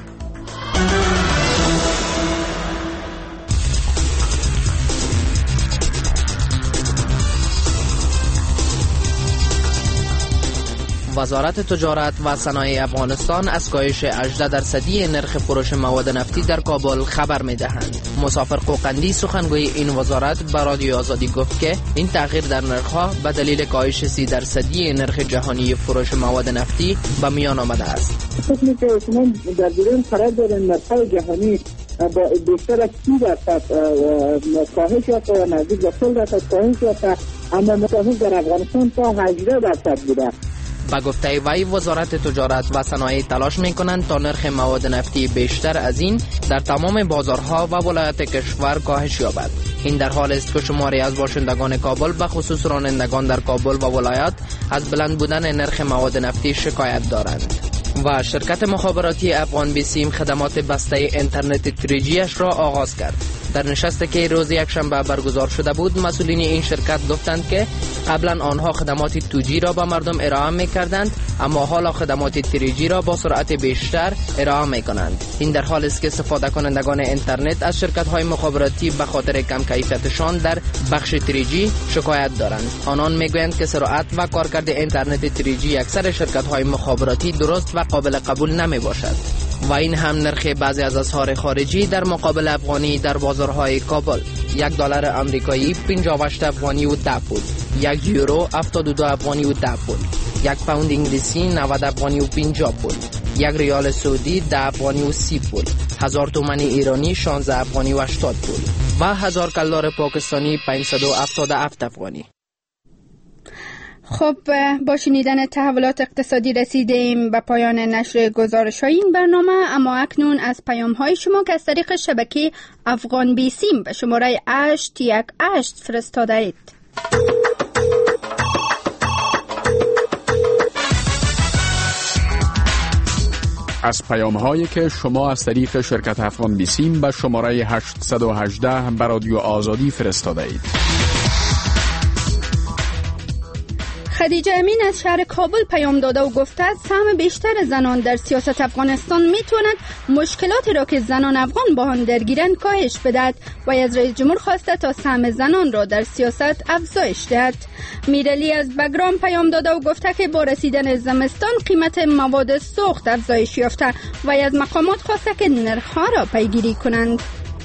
Speaker 20: وزارت تجارت و صنایع افغانستان از کاهش هجده درصدی نرخ فروش مواد نفتی در کابل خبر می‌دهند. مسافر قوقندی سخنگوی این وزارت به رادیو آزادی گفت که این تغییر در نرخ‌ها به دلیل کاهش سی درصدی نرخ جهانی فروش مواد نفتی به میان آمده است.
Speaker 4: فکر که شما در جریان قرار دارین نرخ‌های جهانی با بیشتر از سی درصد کاهش یافته و نزدیک به چهل درصد کاهش یافته، اما مکافات در افغانستان تا هجده درصد بوده.
Speaker 20: با گفته وی وزارت تجارت و صنایع تلاش میکنند تا نرخ مواد نفتی بیشتر از این در تمام بازارها و ولایات کشور کاهش یابد. این در حال است که شماری از باشندگان کابل به خصوص رانندگان در کابل و ولایات از بلند بودن نرخ مواد نفتی شکایت دارند. و شرکت مخابراتی افغان بیسیم خدمات بسته اینترنت تری جی اش را آغاز کرد. در نشستی که روز یکشنبه برگزار شده بود، مسئولین این شرکت گفتند که قبلا آنها خدمات تو جی را به مردم ارائه می‌کردند، اما حالا خدمات تری جی را با سرعت بیشتر ارائه می‌کنند. این در حالی است که استفاده کنندگان اینترنت از شرکت‌های مخابراتی به خاطر کم کیفیتشان در بخش تری جی شکایت دارند. آنان می‌گویند که سرعت و کارکرد اینترنت تری جی اکثر شرکت‌های مخابراتی درست و قابل قبول نمی‌باشد. و این هم نرخ بعضی از اسعار خارجی در مقابل افغانی در بازارهای کابل: یک دلار آمریکایی پنجاه و هشت افغانی و ده پول، یک یورو هفتاد و دو افغانی و ده پول، یک پوند انگلیسی نود افغانی و پنجاه پول، یک ریال سعودی ده افغانی و سی پول، هزار تومان ایرانی شانزده افغانی و هشتاد پول و هزار کلدار پاکستانی پانصد و هفتاد و هفت افغانی.
Speaker 1: خب، با شنیدن تحولات اقتصادی رسیدیم به پایان نشر گزارش های این برنامه، اما اکنون از پیام های شما که از طریق شبکه افغان بیسیم به شماره هشت یک هشت فرستاده اید.
Speaker 21: از پیام هایی که شما از طریق شرکت افغان بیسیم به شماره هشت یک هشت به رادیو آزادی فرستاده اید.
Speaker 1: خدیجه امین از شهر کابل پیام داده و گفته سهم بیشتر زنان در سیاست افغانستان میتواند مشکلاتی را که زنان افغان با آن درگیرند کاهش بدهد و از رئیس جمهور خواسته تا سهم زنان را در سیاست افزایش دهد. میرعلی از بگرام پیام داده و گفته که با رسیدن زمستان قیمت مواد سوخت افزایش یافته و از مقامات خواسته که نرخ‌ها را پیگیری کنند.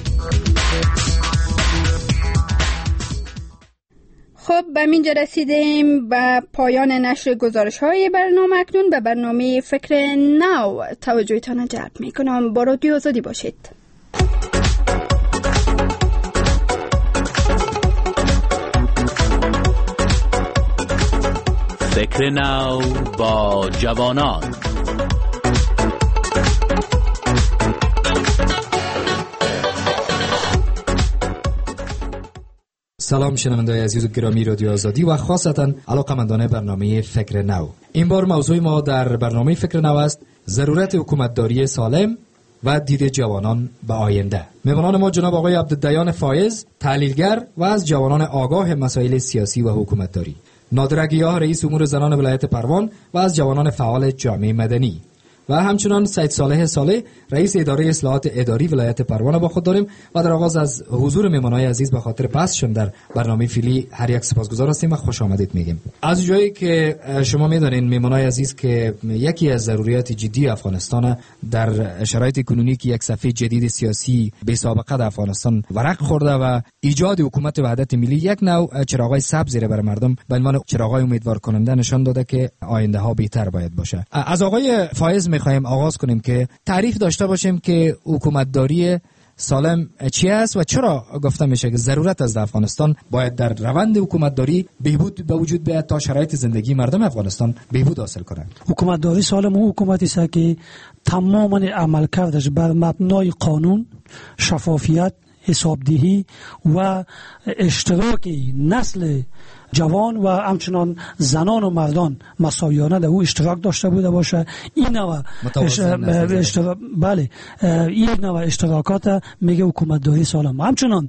Speaker 1: خب به اینجا رسیدیم به پایان نشر گزارش های برنامه. اکنون به برنامه فکر نو توجهتان جلب می کنم. با رادیو آزادی باشید.
Speaker 10: فکر نو با جوانان.
Speaker 2: سلام شنوندگان عزیز و گرامی رادیو آزادی و خاصتا علاقه‌مندان برنامه فکر نو. این بار موضوع ما در برنامه فکر نو است ضرورت حکومتداری سالم و دید جوانان به آینده. مهمانان ما جناب آقای عبدالدیان فایز، تحلیلگر و از جوانان آگاه مسائل سیاسی و حکومتداری، نادره گیاه، رئیس امور زنان ولایت پروان و از جوانان فعال جامعه مدنی، و همچنان سید صالح صالح، رئیس اداره اصلاحات اداری ولایت پروان با خود داریم. و در آغاز از حضور مهمانان عزیز به خاطر پسشون در برنامه فیلی هر یک سپاسگزار هستیم و خوش آمدید میگیم. از جایی که شما میدونین مهمانان عزیز که یکی از ضروریات جدی افغانستان در شرایط کنونی که یک صفحه جدید سیاسی بی سابقه در افغانستان ورق خورده و ایجاد حکومت وحدت ملی یک نوع چراغای سبز بر مردم به عنوان چراغای امیدوار کننده نشان داده که آینده ها بهتر باید باشه. از آقای فایز میخوایم آغاز کنیم که تعریف داشته باشیم که حکومتداری سالم چی است و چرا گفته میشه که ضرورت از افغانستان باید در روند حکومتداری بهبود به وجود بیاد تا شرایط زندگی مردم افغانستان بهبود حاصل کنند.
Speaker 22: حکومتداری سالم او حکومتی است که تماما عملکردش بر مبنای قانون، شفافیت، حسابدهی و اشتراک نسل جوان و همچنان زنان و مردان مساویانه در او اشتراک داشته بوده باشه. این نوع اشتراک بله این نوع اشتراکات میگه حکومتداری سالم. همچنان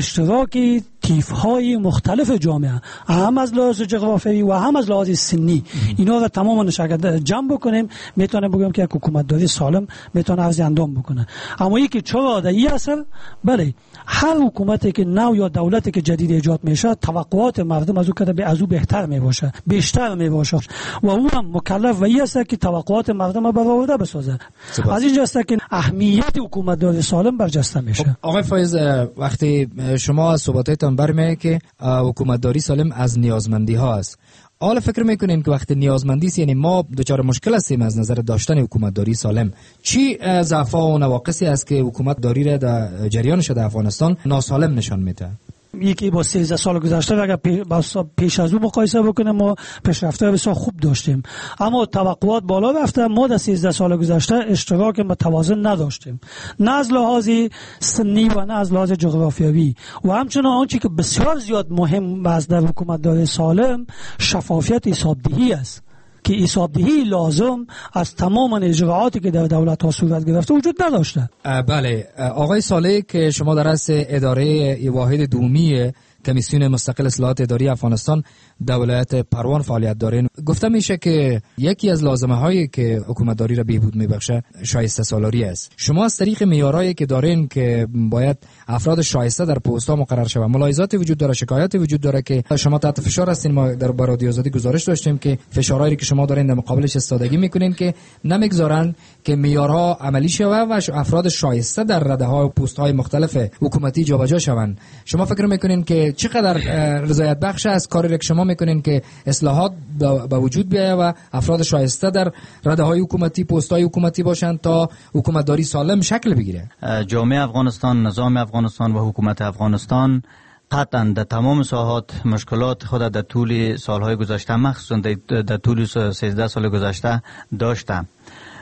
Speaker 22: اشتراک طیف‌های مختلف جامعه، هم از لحاظ جغرافیایی و هم از لحاظ سنی، اینا را تماما نشاگرد جمع بکنیم میتونه بگم که حکومتداری سالم میتونه ارزی اندام بکنه. اما یکی چرا در این اصل بله هر حکومتی که نو یا دولتی که جدید ایجاد میشه توقعات مردم از او کده به از او بهتر میباشه، بیشتر میباشه و او هم مکلف و این است که توقعات مردم را برآورده بسازه. از اینجا است که اهمیت حکومتداری سالم برجسته میشه.
Speaker 2: آقای فایز، وقتی شما از صحبتاتون برمیاد که حکومتداری سالم از نیازمندی ها است، حالا فکر میکنین که وقتی نیازمندی است یعنی ما دچار مشکل هستیم از نظر داشتن حکومتداری سالم، چی ضعف‌ها و نواقصی است که حکومتداری را در جریانش در افغانستان ناسالم نشان میده؟
Speaker 22: یکی با سیزده سال گذشته اگر پیش از او مقایسه بکنیم ما پیشرفته بسیار خوب داشتیم، اما توقعات بالا رفته. ما در سیزده سال گذشته اشتراک متوازن نداشتیم، نه از لحاظ سنی و نه از لحاظ جغرافیایی. و همچنان آنچه که بسیار زیاد مهم است در حکومتداری سالم شفافیت حسابدهی است که حسابدهی لازم از تمام اجراعاتی که در دولت ها صورت گرفته وجود نداشته.
Speaker 2: بله آقای صالح که شما در رأس اداره واحد دومی کمیسیون مستقل اصلاحات اداری افغانستان در ولایت پروان فعالیت دارین، گفته میشه که یکی از لازمه هایی که حکومتداری را بهبود میبخشه شایسته سالاری است. شما از طریق معیارایی که دارین که باید افراد شایسته در پست ها مقرر شوند، ملاحظاتی وجود داره، شکایاتی وجود داره که شما تحت فشار هستین. ما در رادیو آزادی گزارش داشتیم که فشارهایی که شما دارین در مقابلش استادگی میکنین که نمیگذارن که معیارها عملی شود و افراد شایسته در رده ها و پست های مختلف حکومتی جابجا شوند. شما فکر میکنین که چقدر رضایت بخش است کاری که شما میکنین که اصلاحات به وجود بیاید و افراد شایسته در رده های حکومتی، پست های حکومتی باشند تا حکومتداری سالم شکل بگیره؟
Speaker 6: جامعه افغانستان، نظام افغانستان و حکومت افغانستان قطعا در تمام ساحات مشکلات خود در طول سالهای گذشته، مخصوصا در طول سیزده سال گذشته داشته.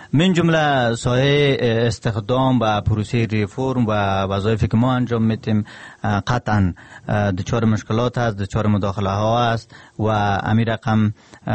Speaker 6: من جمله سایه استخدام و پروسه ریفورم و وظایفی که ما انجام میتیم قطعا دچار مشکلات است، دچار مداخله ها است و امیر رقم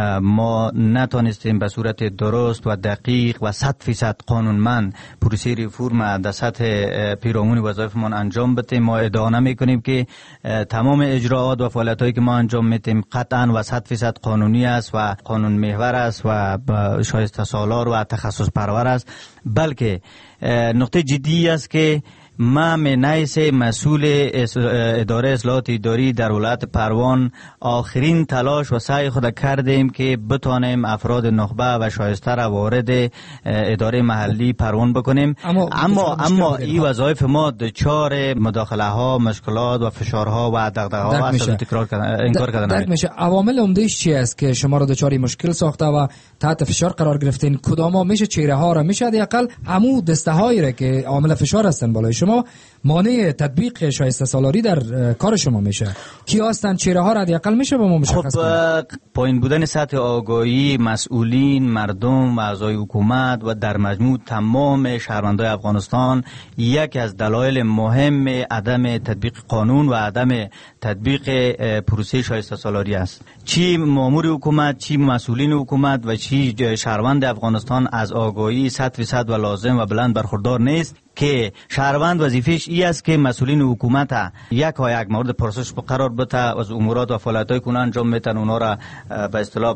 Speaker 6: ما نتونستیم به صورت درست و دقیق و صد فیصد قانونمند پروسه ریفورم در سطح پیرامون وظایفمان انجام بدیم. ما ادعا نمیکنیم که تمام اجراءات و فعالیتایی که ما انجام میتیم قطعا و صد فیصد قانونی است و قانون محور است و شایسته سالار و تخصص پرور است، بلکه نقطه جدی است که ما منیس مسئول اداره اصلاحات اداری در ولایت پروان آخرین تلاش و سعی خود کردیم که بتانیم افراد نخبه و شایسته را وارد اداره محلی پروان بکنیم، اما اما, اما این وظایف ما دچار مداخله ها، مشکلات و فشارها و دغدغه ها است. تکرار کردن انکار کردن
Speaker 2: میشه. عوامل عمدهش چی است که شما را دچار مشکل ساخته و تحت فشار قرار گرفتین؟ کدام میشه چهره ها را میشه حداقل عمو دسته هایی را که عامل فشار هستن بالای شما مانع تطبیق شایسته سالاری در کار شما میشه؟ کی هستن؟ چهره ها را حداقل میشه با ما مشخص کنید؟
Speaker 6: خب پایین بودن سطح آگاهی مسئولین، مردم و اعضای حکومت و در مجموع تمام شهروندان افغانستان یکی از دلایل مهم عدم تطبیق قانون و عدم تطبیق پروسه شایسته سالاری است. چی مامور حکومت، چی مسئولین حکومت و چی شهروند افغانستان از آگاهی صد فیصد و لازم و بلند برخوردار نیست که شهروند وظیفه‌اش این است که مسئولین حکومت یک ها یک مورد پرسش قرار بده، از امورات و فعالیت‌های که انجام میتن اونا را به اصطلاح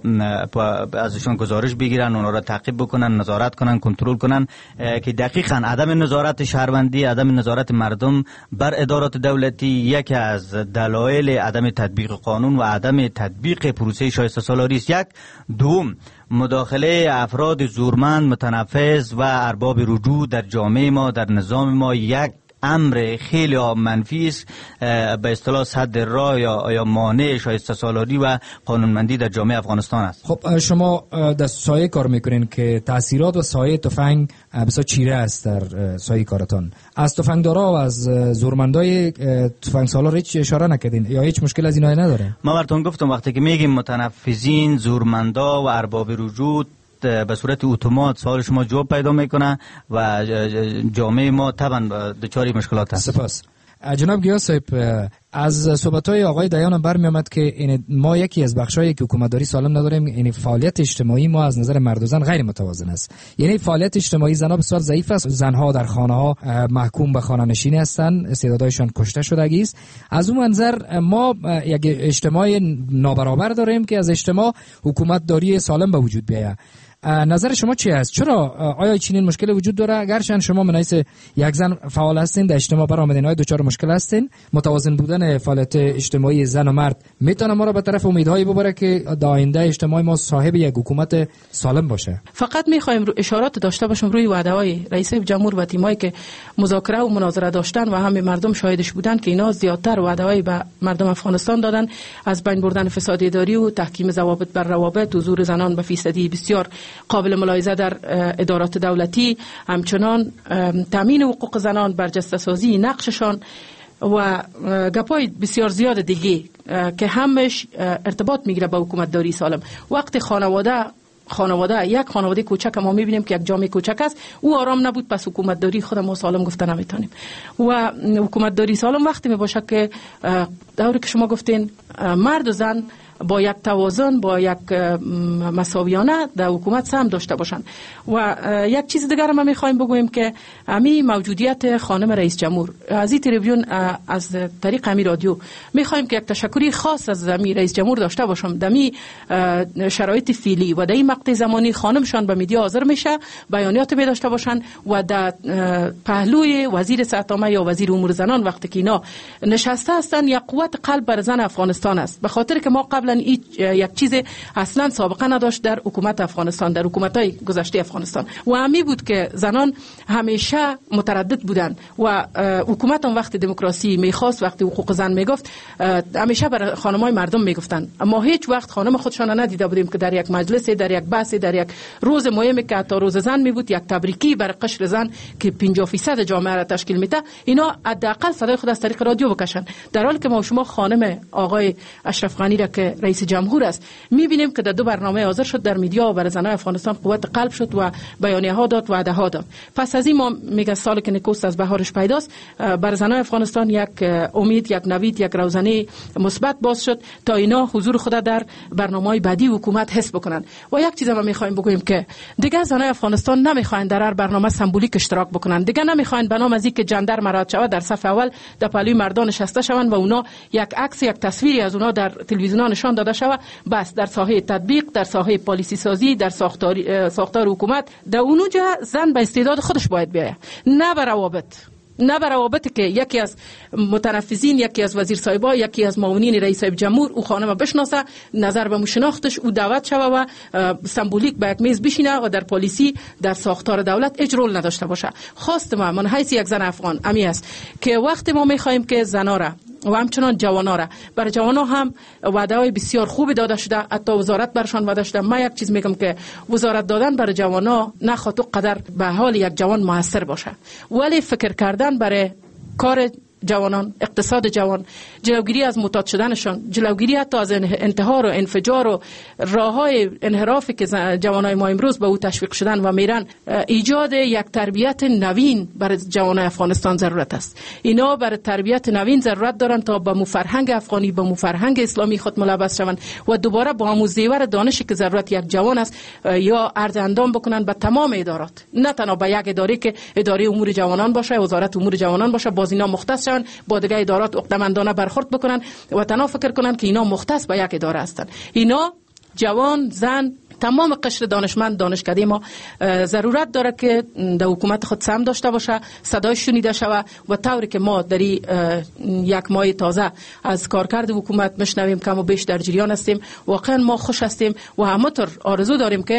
Speaker 6: ازشون گزارش بگیرن، اونا را تعقیب بکنن، نظارت کنن، کنترل کنن، که دقیقاً عدم نظارت شهروندی، عدم نظارت مردم بر ادارات دولتی یکی از دلایل عدم تطبیق قانون و عدم تطبیق پروسه شایسته سالاری است. یک دوم مداخله افراد زورمند، متنفذ و ارباب رجوع در جامعه ما، در نظام ما یک امر خیلی منفی است، به اصطلاح صد راه یا یا مانع شایسته سالاری و قانونمندی در جامعه افغانستان است.
Speaker 2: خب شما در سایه کار میکنین که تاثیرات و سایه تفنگ بسیار چیره است در سایه کارتان. از تفنگدارا و از زورمندای تفنگ سالار هیچ اشاره نکردین یا هیچ مشکل از اینا نداره؟
Speaker 6: ما براتون گفتم وقتی که میگیم متنفذین، زورمندا و ارباب رجوع به صورت اتومات سوال شما جواب پیدا میکنه و جامعه ما طبعا دچار مشکلات است.
Speaker 2: سپاس. جناب گیاه صاحب، از صحبت‌های آقای دیان برمی آمد که این ما یکی از بخشایی که حکومتداری سالم نداریم، این فعالیت اجتماعی ما از نظر مرد و زن غیر متوازن است. یعنی فعالیت اجتماعی زنها بسیار ضعیف است، زنها در خانه‌ها محکوم به خانه نشینی هستند، استعدادهایشان کشته شدگی است. از اون منظر ما یک اجتماع نابرابر داریم که از اجتماع حکومتداری سالم به وجود بیاید. نظر شما چی است؟ چرا آیا چنین مشکل وجود داره؟ اگرچند شما منایس یک زن فعال هستین، در اجتماع برآمدین، های دچار مشکل هستین، متوازن بودن فعالیت اجتماعی زن و مرد میتونه ما را به طرف امیدهایی ببره که در آینده اجتماعی ما صاحب یک حکومت سالم باشه؟
Speaker 8: فقط میخوایم رو اشارات داشته باشم روی وعده های رئیس جمهور و تیمایی که مذاکره و مناظره داشتن و همه مردم شاهدش بودن که اینا زیادتر وعده های به مردم افغانستان دادن، از بین بردن فساد اداری و تحکیم ضوابط بر روابط، حضور زنان به فیصدی بسیار قابل ملاحظه در ادارات دولتی، همچنان تامین حقوق زنان، برجسته سازی نقششان و گپای بسیار زیاد دیگه که همش ارتباط میگیره با حکومتداری سالم. وقتی خانواده خانواده یک خانواده کوچک ما میبینیم که یک جامعه کوچک است، او آرام نبود، پس حکومتداری خود ما سالم گفته نمیتونیم. و حکومتداری سالم وقتی میباشه که دوری که شما گفتین مرد و زن با یک توازن، با یک مساویانه در حکومت سهم داشته باشند. و یک چیز دیگر ما میخوایم بگوییم که امی موجودیت خانم رئیس جمهور از این تلویزیون، از طریق امی رادیو میخوایم که یک تشکری خاص از امی رئیس جمهور داشته باشم. دمی شرایط فعلی و در این مقطع زمانی خانمشان به میدیا حاضر میشه، بیانیات می داشته باشند و در پهلوی وزیر صحت عامه یا وزیر امور زنان وقتی که اینا نشسته هستند، یک قوت قلب بر زن افغانستان است، به خاطر که ما قبلا یک چیز اصلا سابقه نداشت در حکومت افغانستان، در حکومت‌های گذشته افغانستان. و همی بود که زنان همیشه متردد بودند و حکومت اون وقت دموکراسی میخواست، وقتی حقوق زن میگفت، همیشه بر خانم‌های مردم میگفتن. اما هیچ وقت خانم خودشان ندیده بودیم که در یک مجلس، در یک بحث، در یک روز مهمی که حتی روز زن می بود، یک تبریکی بر قشر زن که پنجاه درصد جامعه را تشکیل میده، اینا حداقل صدای خود از طریق رادیو بکشن. در حالی که ما شما خانم آقای اشرف غنی را که رئیس جمهور است. میبینیم که در دو برنامه حاضر شد در میدیا و برای زنان افغانستان قوت قلب شد و بیانیه ها داد، وعده ها داد. پس از این ما میگه سال که نکوست از بهارش پیداست، برای زنان افغانستان یک امید، یک نوید، یک روزنه مثبت باز شد تا اینا حضور خود در برنامه‌های بعدی حکومت حس بکنن. و یک چیز ما میخوایم بگوییم که دیگه زنان افغانستان نمیخواین در هر برنامه سمبولیک اشتراک بکنن. دیگه نمیخواین به نام از اینکه جندر مراد شود در صف اول در پهلوی مردان نشسته شوند و اونا یک عکس، یک تصویری از اونا در تلویزیون نشان داده شود. بس در ساحه تطبیق، در ساحه پالیسی سازی، در ساختار ساختار حکومت، در اونجا زن به استعداد خودش باید بیاید، نه به روابط. نه به روابطی که یکی از متنفذین، یکی از وزیر صاحبا، یکی از معاونین رئیس جمهور او خانم بشناسه، نظر به شناختش او دعوت شوه و سمبولیک به یک میز بشینه و در پالیسی، در ساختار دولت اجرول نداشته باشه. خواست ما من حیث یک زن افغان امی است که وقتی ما میخوایم که زنا را و همچنان جوانا را، برای جوانا هم وعده های بسیار خوبی داده شده، حتی وزارت برشان وعده شده. من یک چیز میگم که وزارت دادن برای جوانا نه خاطر قدر به حال یک جوان موثر باشه، ولی فکر کردن برای کار جوانان، اقتصاد جوان، جلوگیری از معتاد شدنشان، جلوگیری حتی از انتحار و انفجار و راههای انحرافی که جوانای ما امروز به او تشویق شدن و میرن، ایجاد یک تربیت نوین برای جوانای افغانستان ضرورت است. اینا برای تربیت نوین ضرورت دارن تا به فرهنگ افغانی، به فرهنگ اسلامی خود ملبس شوند و دوباره با همون زیور دانشی که ضرورت یک جوان است یا عرض اندام بکنن به تمام ادارات، نه تنها به یک اداره که اداره امور جوانان باشه، وزارت امور جوانان باشه، باز اینا مختص شون با دیگه ادارات عقدمندانه برخورد بکنن و تنها فکر کنن که اینا مختص به یک اداره هستند. اینا جوان، زن، تمام قشر دانشمند، دانشکده ما ضرورت داره که در حکومت خود سهم داشته باشه، صدای شنیده شوه و طوری که ما در یک ماه تازه از کارکرد حکومت مشنویم کم و بیش در جریان هستیم. واقعا ما خوش هستیم و همونطور آرزو داریم که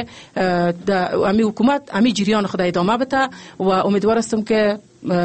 Speaker 8: امی حکومت امی جریان خود ادامه بده و امیدوار هستم که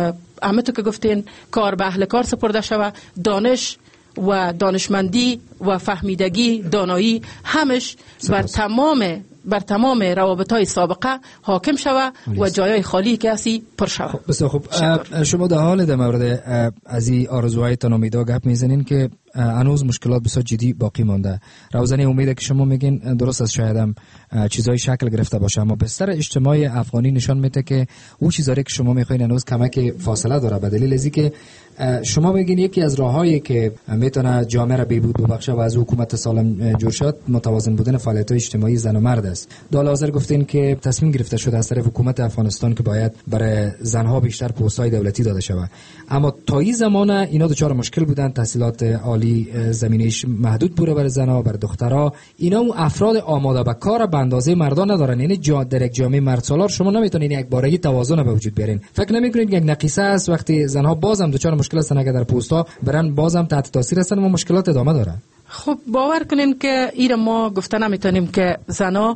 Speaker 8: همه تو که گفتین کار به اهل کار سپرده شوه، دانش و دانشمندی و فهمیدگی، دانایی همش بر تمام بر تمام روابط‌های سابقه حاکم شوه و جایای خالی که هستی پر شوه.
Speaker 2: خب بسیار خوب. شما در حال در مورد از این آرزوهایتان امیدها گپ میزنین که هنوز مشکلات بسیار جدی باقی مانده. روزنه امیده که شما میگین درست است، شاید هم چیزای شکل گرفته باشه، اما بستر اجتماعی افغانی نشان میده که او چیزایی که شما میخواین هنوز کمک فاصله داره، به دلیل ازی که شما میگین یکی از راههایی که میتونه جامعه را بهبود ببخشه و از حکومت سالم جور شد متوازن بودن فعالیت‌های اجتماعی زن و مرد است. در حاضر گفتین که تصمیم گرفته شده از طرف حکومت افغانستان که باید برای زنها بیشتر پست‌های دولتی داده شود، اما تا این زمان اینا دچار مشکل بودن، تحصیلات عالی زمینش محدود بوده برای زنها، برای دخترها. اینا اون افراد آماده به کار به اندازه مردان ندارن. یعنی جا در یک جامعه مرد سالار شما نمیتونین یک بارگی توازن به وجود بیارین. فکر نمیکنید یک نقیصه است وقتی زنها بازم دچار مشکل هستن اگر در پست‌ها برن بازم تحت تاثیر هستن و مشکلات ادامه داره؟
Speaker 8: خب باور کنین که ایره ما گفته نمیتونیم که زنها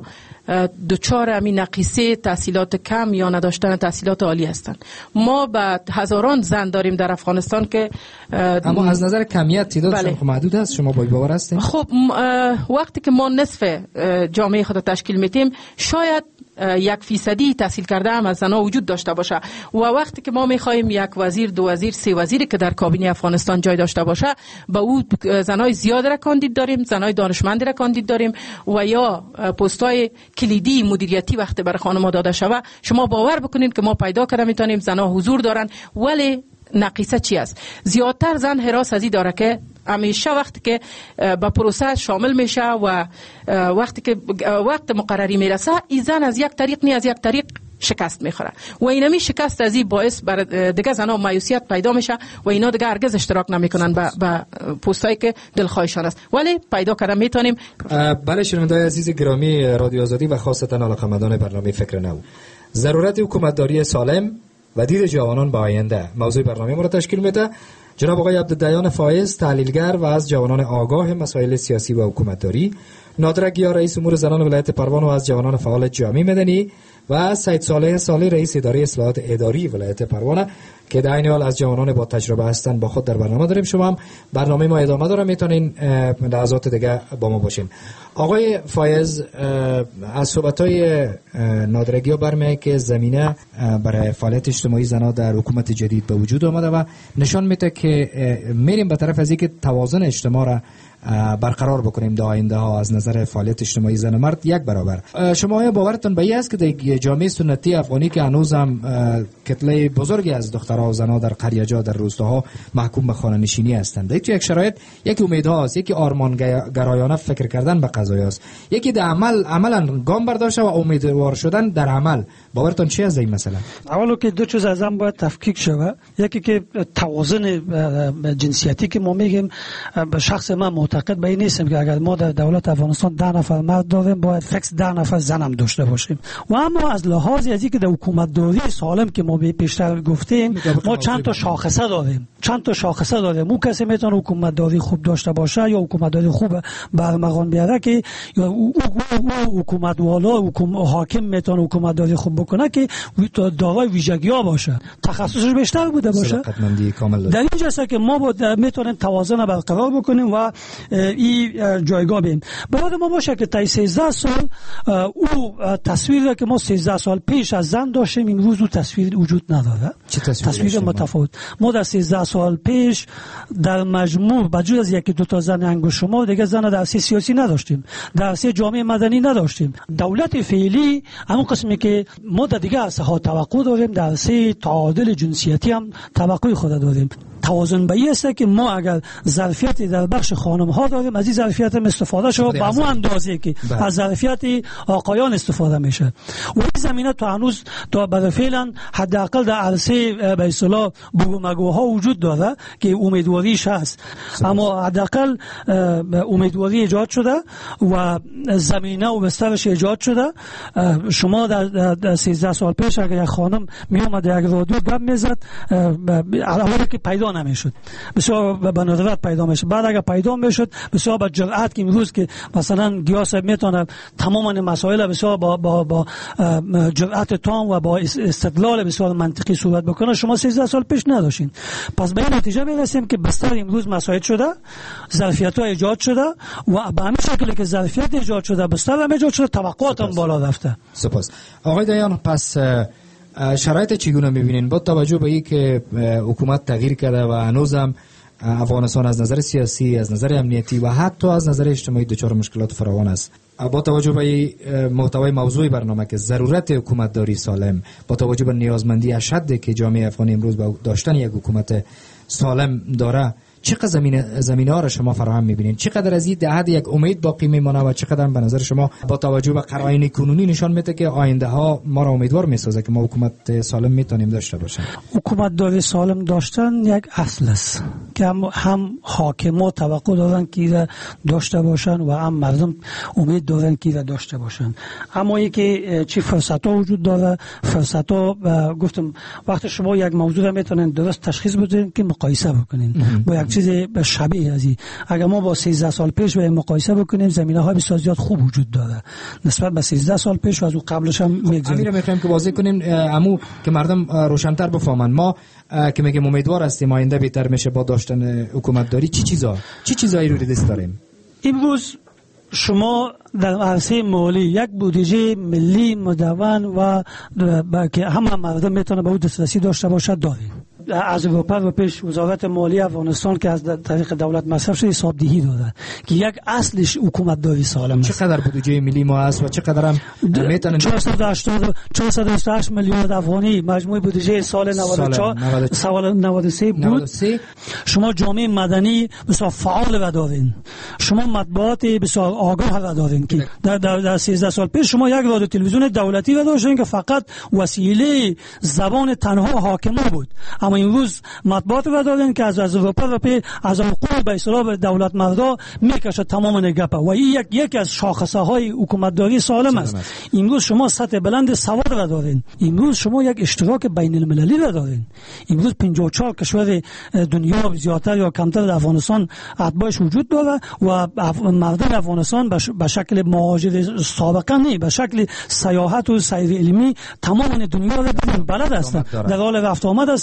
Speaker 8: دوچار همین نقیصه تحصیلات کم یا نداشتن تحصیلات عالی هستند. ما به هزاران زن داریم در افغانستان که
Speaker 2: اما از نظر کمیت تعدادشون بله. محدود است. شما با باور هستین؟
Speaker 8: خب وقتی که ما نصف جامعه خود تشکیل میدیم شاید یک فیصدی تحصیل کرده هم از زنها وجود داشته باشه و وقتی که ما میخوایم یک وزیر، دو وزیر، سه وزیری که در کابینه افغانستان جای داشته باشه با او زنای زیاد را کاندید داریم، زنای دانشمند را کاندید داریم و یا پست‌های کلیدی مدیریتی وقتی برای خانم‌ها داده شود، شما باور بکنید که ما پیدا کرده میتونیم زنها حضور دارن. ولی نقیصه چی است؟ زیادتر زن هراس ازی داره که همیشه وقتی که با پروسه شامل میشه و وقتی که وقت مقرری میرسه این زن از یک طریق نه از یک طریق شکست میخوره و اینمی شکست از این باعث بر دیگه زنها مایوسیت پیدا میشه و اینا دیگه هرگز اشتراک نمیکنن به با پستایی که دلخواهشان است. ولی پیدا کردن میتونیم.
Speaker 2: بله شنوندگان عزیز گرامی رادیو آزادی و خاصتا علاقه‌مندان برنامه فکر نو، ضرورت حکومتداری سالم و دید جوانان به آینده موضوع برنامه ما را تشکیل میده. جناب آقای عبدالدیان فایز، تحلیلگر و از جوانان آگاه مسائل سیاسی و حکومتداری، نادر گیا رئیس امور زنان ولایت پروان و از جوانان فعال جامعه مدنی و سید صالح صالح رئیس اداره اصلاحات اداری ولایت پروان که در این حال از جوانان با تجربه هستند با خود در برنامه داریم. شما هم برنامه ما ادامه داره، میتونین لحظات دیگه با ما باشین. آقای فایز، از صحبت‌های نادر گیا برمیاد که زمینه برای فعالیت اجتماعی زنان در حکومت جدید به وجود آمده و نشان میده که میریم به طرف از اینکه توازن اجتماع را برقرار بکنیم در آینده ها از نظر فعالیت اجتماعی زن و مرد یک برابر. شما آیا باورتون به این است که در جامعه سنتی افغانی که هنوز هم کتله بزرگی از دخترها و زنها در قریه‌جا در روستاها محکوم به خانه نشینی هستند، در یک شرایط یکی امیدهاست، یکی آرمانگرایانه فکر کردن به قضایی است، یکی در عمل عملا گام برداشته و امیدوار شدن در عمل. باورتون چی از این مثلا؟
Speaker 22: اولو که دو چیز از هم باید تفکیک شود. یکی که توازن جنسیتی که ما میگیم، به شخص من معتقد به این نیستم که اگر ما در دولت افغانستان ده نفر مرد داریم باید فکس ده نفر زن هم داشته باشیم. و اما از لحاظ از اینکه در حکومت داری سالم که ما پیشتر گفتیم ما چند تا شاخصه داریم چند تا شاخصه داریم اون کسی میتونه حکومت داری خوب داشته باشه یا حکومت داری خوب برمغان بیاره که یا او حکومت والا حاکم میتونه حکومت داری خوب بکنه که دارای ویژگی‌ها باشه، تخصصش بیشتر بوده باشه. در اینجاست که ما میتونیم توازن برقرار بکنیم و این جایگاه بیم. باید ما باشه که تا سیزده سال او تصویری که ما سیزده سال پیش از زن داشتیم امروز او تصویر وجود نداره. تصویر متفاوت. ما در سیزده سال پیش در مجموع بجز از یکی دو تا زن انگشت شما دیگه زن در عرصه سیاسی نداشتیم، در عرصه جامعه مدنی نداشتیم. دولت فعلی همون قسمی که ما در دیگه عرصه ها توقع داریم، در عرصه تعادل جنسیتی هم توقع خود داریم. توازن به این است که ما اگر ظرفیتی در بخش خانم ها داریم از این ظرفیت استفاده شو با همون اندازه که از ظرفیت آقایان استفاده میشه. و این زمینه تا هنوز تا بعد فعلا حداقل در عرصه به اصطلاح بگومگوها وجود داره که امیدواریش هست، اما حداقل امیدواری ایجاد شده و زمینه و بسترش ایجاد شده. شما در سیزده سال پیش اگر یک خانم می اومد یک رادیو گپ میزد علاوه که پیدا نمیشد، بسیار به ندرت پیدا میشد. بعد اگر پیدا میشد بسیار با جرأت که امروز که مثلا گیاس میتونه تمام مسائل بسیار با با با جرأت تام و با استدلال بسیار منطقی صحبت بکنه، شما سیزده سال پیش نداشتین. پس به این نتیجه میرسیم که بستر امروز مساعد شده، ظرفیت ها ایجاد شده و به همین شکلی که ظرفیت ایجاد شده بستر هم ایجاد شده، توقعات هم بالا رفته.
Speaker 2: سپاس آقای دیان. پس شرایط چگونه میبینین با توجه به اینکه حکومت تغییر کرده و هنوزم افغانستان از نظر سیاسی، از نظر امنیتی و حتی از نظر اجتماعی دچار مشکلات فراوان است؟ با توجه به محتوای موضوع برنامه که ضرورت حکومت داری سالم، با توجه به نیازمندی اشد که جامعه افغانی امروز با داشتن یک حکومت سالم داره، چقدر زمینه زمینه ها را شما فراهم می‌بینید؟ چقدر از این دهد یک امید باقی میمونه و چقدر به نظر شما با توجه به قرائن کنونی نشان میده که آینده ها ما را امیدوار میسازه که ما حکومت سالم میتونیم داشته باشیم؟
Speaker 22: حکومت داری سالم داشتن یک اصل است که هم, هم حاکما توقع دارن که داشته باشن و هم مردم امید دارن که داشته باشن. اما اینکه چه فرصت ها وجود داره، فرصت ها گفتم وقتی شما یک موضوع را میتونین درست تشخیص بدین که مقایسه بکنین با یک چیز شبیه از این. اگر ما با سیزده سال پیش به مقایسه بکنیم زمینه های بسیار زیاد خوب وجود داره نسبت به سیزده سال پیش و از اون قبلش هم میگذاریم.
Speaker 2: امیر میخوایم که واضح کنیم عمو که مردم روشن‌تر بفهمن. ما که میگیم امیدوار هستیم آینده بهتر میشه با داشتن حکومت داری، چی چیزا چی چیزایی رو دست داریم؟
Speaker 22: امروز شما در عرصه مالی یک بودجه ملی مدون و که همه مردم میتونه به اون دسترسی داشته باشه داریم. از اروپا و پیش وزارت مالی افغانستان که از طریق دولت مصرف شده حسابدهی داده که یک اصلش حکومت داری سالم است.
Speaker 2: چقدر بودجه ملی ما است و چقدر هم میتونن؟
Speaker 22: چهارصد و هشتاد و هشت میلیون افغانی مجموع بودجه سال نود و چهار سال نود و سه بود. شما جامعه مدنی بسیار فعال و دارین، شما مطبوعات بسیار آگاه و دارین که در در, در سیزده سال پیش شما یک رادیو تلویزیون دولتی و داشتین که فقط وسیله زبان تنها حاکمه بود. اما امروز مطبوعات و دارین که از از اروپا و پی از حقوق به اصطلاح دولت مردا میکشه تمام نگپا و این یک یکی از شاخصه های حکومت داری سالم است. امروز شما سطح بلند سواد و دارین، امروز شما یک اشتراک بین المللی و دارین. امروز پنجاه و چهار کشور دنیا زیادتر یا کمتر در افغانستان اتباعش وجود داره و مردم افغانستان به شکل مهاجر سابقه نه، به شکل سیاحت و سیر علمی تمام دنیا را بلد هستند، در حال رفت آمد هستند. میبینن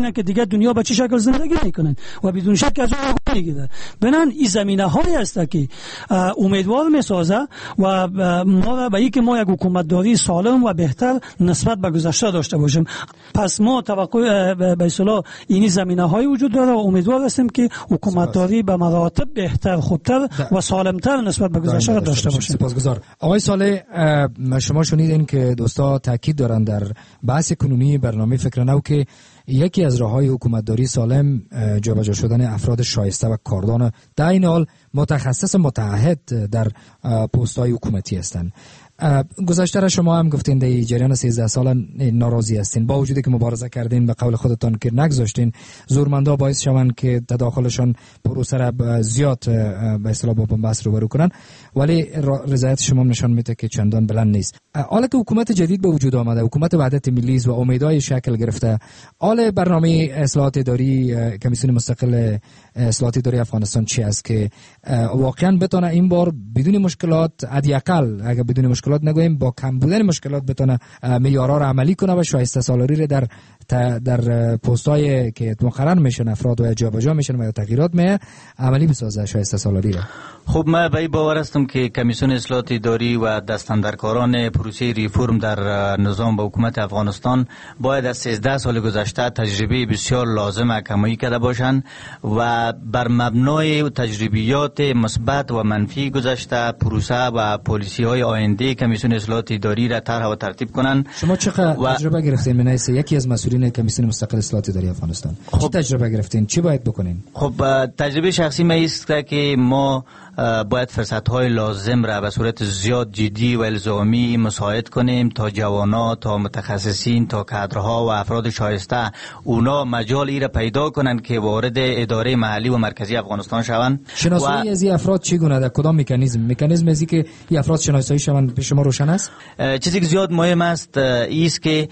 Speaker 22: ببینن که دیگه دنیا به چه شکل زندگی میکنن و بدون شک از اون آگاه میگیره. ببینن این زمینه هایی است که امیدوار میسازه و ما را به اینکه ما یک حکومتداری سالم و بهتر نسبت به گذشته داشته باشیم. پس ما توقع به اصطلاح این زمینه های وجود داره و امیدوار هستیم که حکومتداری به مراتب بهتر، خودتر و سالمتر نسبت به گذشته داشته باشیم.
Speaker 2: سپاسگزار. آقای صالح، شما شنیدین که دوستا تاکید دارن در بحث کنونی برنامه فکر نو که یکی از راه‌های حکومتداری سالم جابجا شدن افراد شایسته و کاردان در این حال متخصص متعهد در پست‌های حکومتی هستند. گذشته را شما هم گفتین در جریان سیزده سال ناراضی هستین، با وجودی که مبارزه کردین به قول خودتان که نگذاشتین زورمندا باعث شوند که تداخلشان پروسه را زیاد به اصطلاح با بنبست روبرو کنن، ولی رضایت شما نشان میده که چندان بلند نیست. حالا که حکومت جدید به وجود آمده، حکومت وحدت ملی و امیدهای شکل گرفته، حال برنامه اصلاحات اداری کمیسیون مستقل اصلاحات اداری افغانستان چی است که واقعا بتونه این بار بدون مشکلات، حداقل اگر بدون مشکلات نگویم با کم بودن مشکلات بتونه معیارها را عملی کنه و شایسته سالاری را در در پست‌های که مقرر میشن افراد و جابجا میشن و تغییرات می عملی بسازه شایسته سالاری را.
Speaker 6: خب من به این باور هستم که کمیسیون اصلاحات اداری و دستاندرکاران پروسه ریفرم در نظام با حکومت افغانستان باید از سیزده سال گذشته تجربه بسیار لازم کمایی کرده باشند و بر مبنای تجربیات مثبت و منفی گذشته پروسه و پالیسی های آینده کمیسیون اصلاحات اداری را طرح و ترتیب کنند.
Speaker 2: شما چقدر و... تجربه گرفتین من از یکی از مسئولین کمیسیون مستقل اصلاحات اداری افغانستان؟ خب چه تجربه گرفتین؟ چی باید بکنین؟
Speaker 6: خب تجربه شخصی من است که ما باید فرصت‌های لازم را به صورت زیاد جدی و الزامی مساعد کنیم تا جوانان، تا متخصصین، تا کادرها و افراد شایسته اونا مجال ای را پیدا کنند که وارد اداره محلی و مرکزی افغانستان شوند.
Speaker 2: شناسایی و... از این افراد چگونه؟ در کدام مکانیزم؟ مکانیزم ازی که این افراد شناسایی شوند به شما روشن است؟
Speaker 6: چیزی که زیاد مهم است است که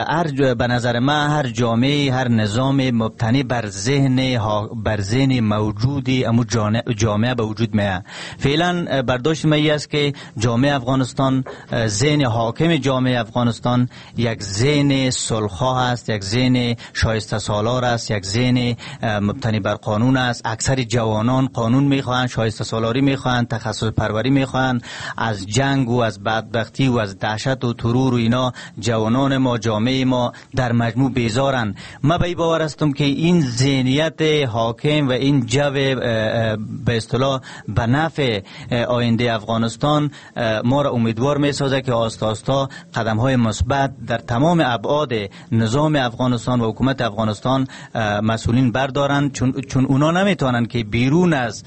Speaker 6: هر به نظر من هر جامعه، هر نظام مبتنی بر ذهن بر ذهن موجودی امو جامعه به وجود میاد. فعلا برداشت من است که جامعه افغانستان، ذهن حاکم جامعه افغانستان یک ذهن صلح‌خواه است، یک ذهن شایسته سالار است، یک ذهن مبتنی بر قانون است. اکثر جوانان قانون میخواهند، شایسته سالاری میخواهند، تخصص پروری میخواهند. از جنگ و از بدبختی و از دهشت و ترور و اینا جوانان ما، جامعه ما در مجموع بیزارند. من به این باور هستم که این ذهنیت حاکم و این جو به اصطلاح به نفع آینده افغانستان ما را امیدوار می سازه که آستا آستا قدم های مثبت در تمام ابعاد نظام افغانستان و حکومت افغانستان مسئولین بردارند، چون چون اونا نمیتونن که بیرون از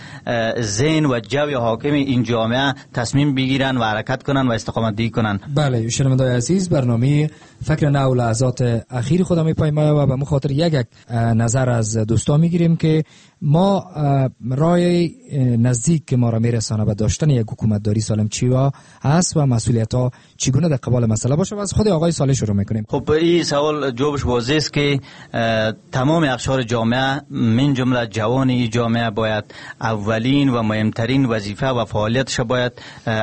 Speaker 6: ذهن و جو حاکم این جامعه تصمیم بگیرن و حرکت کنن و استقامت دهی کنن.
Speaker 2: بله شنوندگان عزیز، برنامه فکر نو لحظات اخیر خودم میپاییم و به مخاطر یک یک نظر از دوستان میگیریم که ما رای نزدیک که ما را میرسانه به داشتن یک حکومتداری سالم چی هست و مسئولیت ها چگونه در قبال مسئله باشه و از خود آقای صالح شروع میکنیم.
Speaker 6: خب این سوال جوابش واضح است که تمام اقشار جامعه من جمله جوان این جامعه باید اولین و مهمترین وظیفه و فعالیتش باید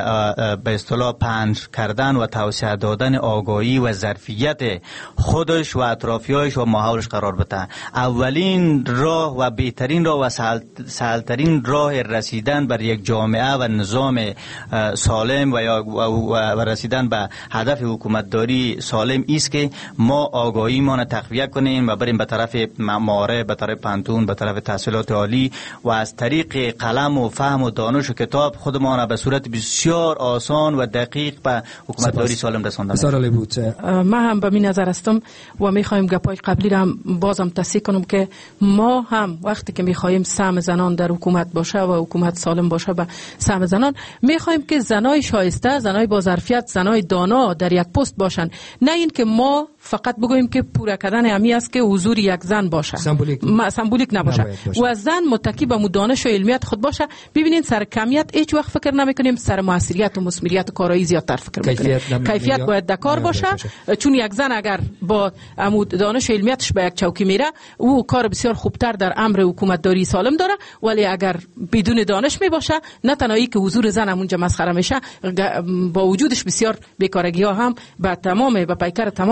Speaker 6: به اصطلاح پنج کردن و توسعه دادن آگاهی و ظرفیت خودش و اطرافیانش و ماحولش قرار بده. اولین راه و بهترین راه و سهلترین راه رسیدن بر یک جامعه و نظام سالم و یا و رسیدن به هدف حکومتداری سالم است که ما آگاهی ما را تقویت کنیم و بریم به طرف معماره، به طرف پانتون، به طرف تحصیلات عالی و از طریق قلم و فهم و دانش و کتاب خودمان را به صورت بسیار آسان و دقیق به حکومتداری سالم رساندن.
Speaker 2: بسیار عالی بود.
Speaker 8: من هم به می نظر هستم و میخوایم گپای قبلی را هم بازم تصحیح کنم که ما هم وقتی که میخوایم سهم زنان در حکومت باشه و حکومت سالم باشه به سهم زنان، میخوایم که زنای شایسته، زنای با ظرفیت، زنای دانا در یک پست باشن، نه این که ما فقط بگوییم که پورا کردن امی است که حضور یک زن باشه،
Speaker 2: سمبولیک,
Speaker 8: سمبولیک نباشه و زن متکی به دانش و علمیت خود باشه. ببینید سر کمیت هیچ وقت فکر نمیکنیم، سر موثریت و مثمریت و کارایی زیادتر فکر میکنیم. کیفیت, کیفیت باید دکار باشه باشه. چون یک زن اگر با دانش و علمیتش به یک چوکی میره، او کار بسیار خوبتر در امر حکومتداری سالم داره، ولی اگر بدون دانش می باشه، نه تنهایی که حضور زن هم اونجا مسخره میشه، با وجودش بسیار بیکارگی ها هم به تمام به پیکر تمام زنا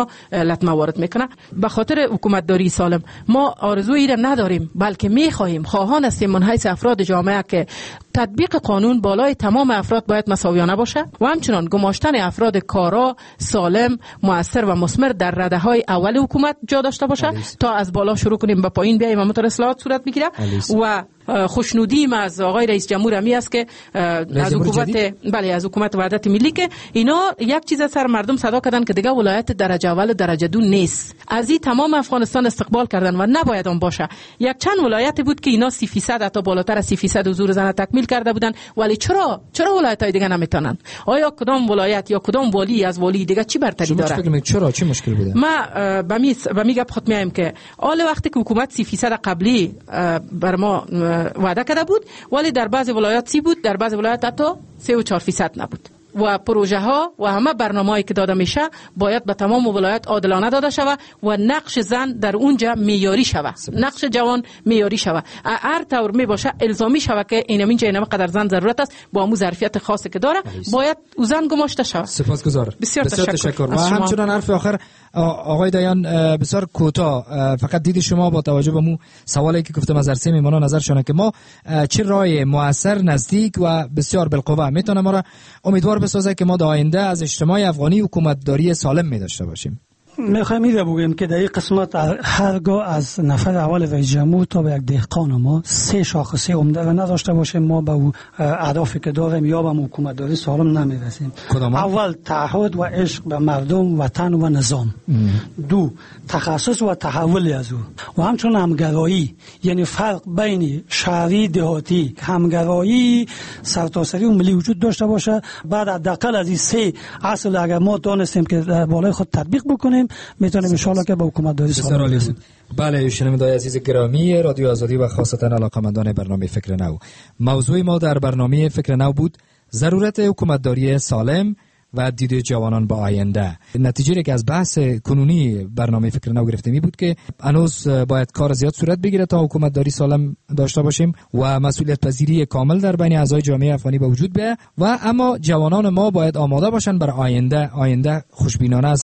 Speaker 8: لطمه وارد میکنه. به خاطر حکومت داری سالم ما آرزویی را نداریم، بلکه میخواهیم، خواهان هستیم من حیث افراد جامعه که تطبیق قانون بالای تمام افراد باید مساویانه باشه و همچنان گماشتن افراد کارا، سالم، مؤثر و مثمر در رده‌های اول حکومت جا داشته باشه علیس. تا از بالا شروع کنیم به پایین بیایم و همونطور اصلاحات صورت میگیره. و خوشنودیم از آقای رئیس جمهور امی است که از حکومت بله از حکومت وحدت ملی که اینا یک چیز سر مردم صدا کردن که دیگه ولایت درجه اول و درجه دو نیست. از این تمام افغانستان استقبال کردن و نباید اون باشه. یک چند ولایت بود که اینا سی درصد حتی بالاتر از سی درصد حضور زن تکمیل کرده بودن، ولی چرا چرا ولایت‌های دیگه نمیتونن؟ آیا کدام ولایت یا کدام والی از والی دیگه چی برتری داره؟
Speaker 2: فکر می‌کنید چرا چی مشکل بوده؟
Speaker 8: ما به می به می گپ خود میایم که حال وقتی که حکومت سی درصد قبلی بر ما وعده کرده بود، ولی در بعضی ولایات سی بود، در بعضی ولایات حتی سه و چهار درصد نبود. و پروژه ها و همه برنامه‌ای که داده میشه باید به تمام ولایات عادلانه داده شود و نقش زن در اونجا معیاری شود، نقش جوان معیاری شود، هر طور می باشه الزامی شود که این اینجا اینم قدر زن ضرورت است با مو ظرفیت خاصی که داره باید او زن گماشته شود.
Speaker 2: سپاسگزارم.
Speaker 8: بسیار, بسیار تشکر.
Speaker 2: تشکر. و همچنان حرف آخر آقای دیان بسیار کوتاه، فقط دید شما با توجه به مو سوالی که گفتم از عرصه میمانان نظرشون که ما چه رای موثر نزدیک و بسیار بالقوه میتونه ما را امیدوار بسازه که ما در آینده از اجتماع افغانی حکومتداری سالم می داشته باشیم.
Speaker 22: میخوایم این رو بگویم که در این قسمت هرگاه از نفر اول رئیس جمهور تا به یک دهقان ما سه شاخصه عمده رو نداشته باشیم ما به او اهدافی که داریم یا به حکومتداری سالم نمیرسیم. اول تعهد و عشق به مردم، وطن و نظام. ام. دو تخصص و تحول از او و همچنین همگرایی، یعنی فرق بین شهری دهاتی، همگرایی سرتاسری و ملی وجود داشته باشه. بعد حداقل از این سه اصل اگر ما دانستیم که بالای خود تطبیق بکنیم میتونیم ان شاء الله که با حکومت داری سالم برسیم.
Speaker 2: بله شنوندگان عزیز گرامی رادیو آزادی و خاصتا علاقه‌مندان برنامه فکر نو، موضوع ما در برنامه فکر نو بود ضرورت حکومتداری سالم و دید جوانان با آینده. نتیجه که از بحث کنونی برنامه فکر نو گرفتیم این بود که هنوز باید کار زیاد صورت بگیره تا حکومتداری سالم داشته باشیم و مسئولیت پذیری کامل در بین اعضای جامعه افغانی به وجود بیاید و اما جوانان ما باید آماده باشن برای آینده آینده خوشبینانه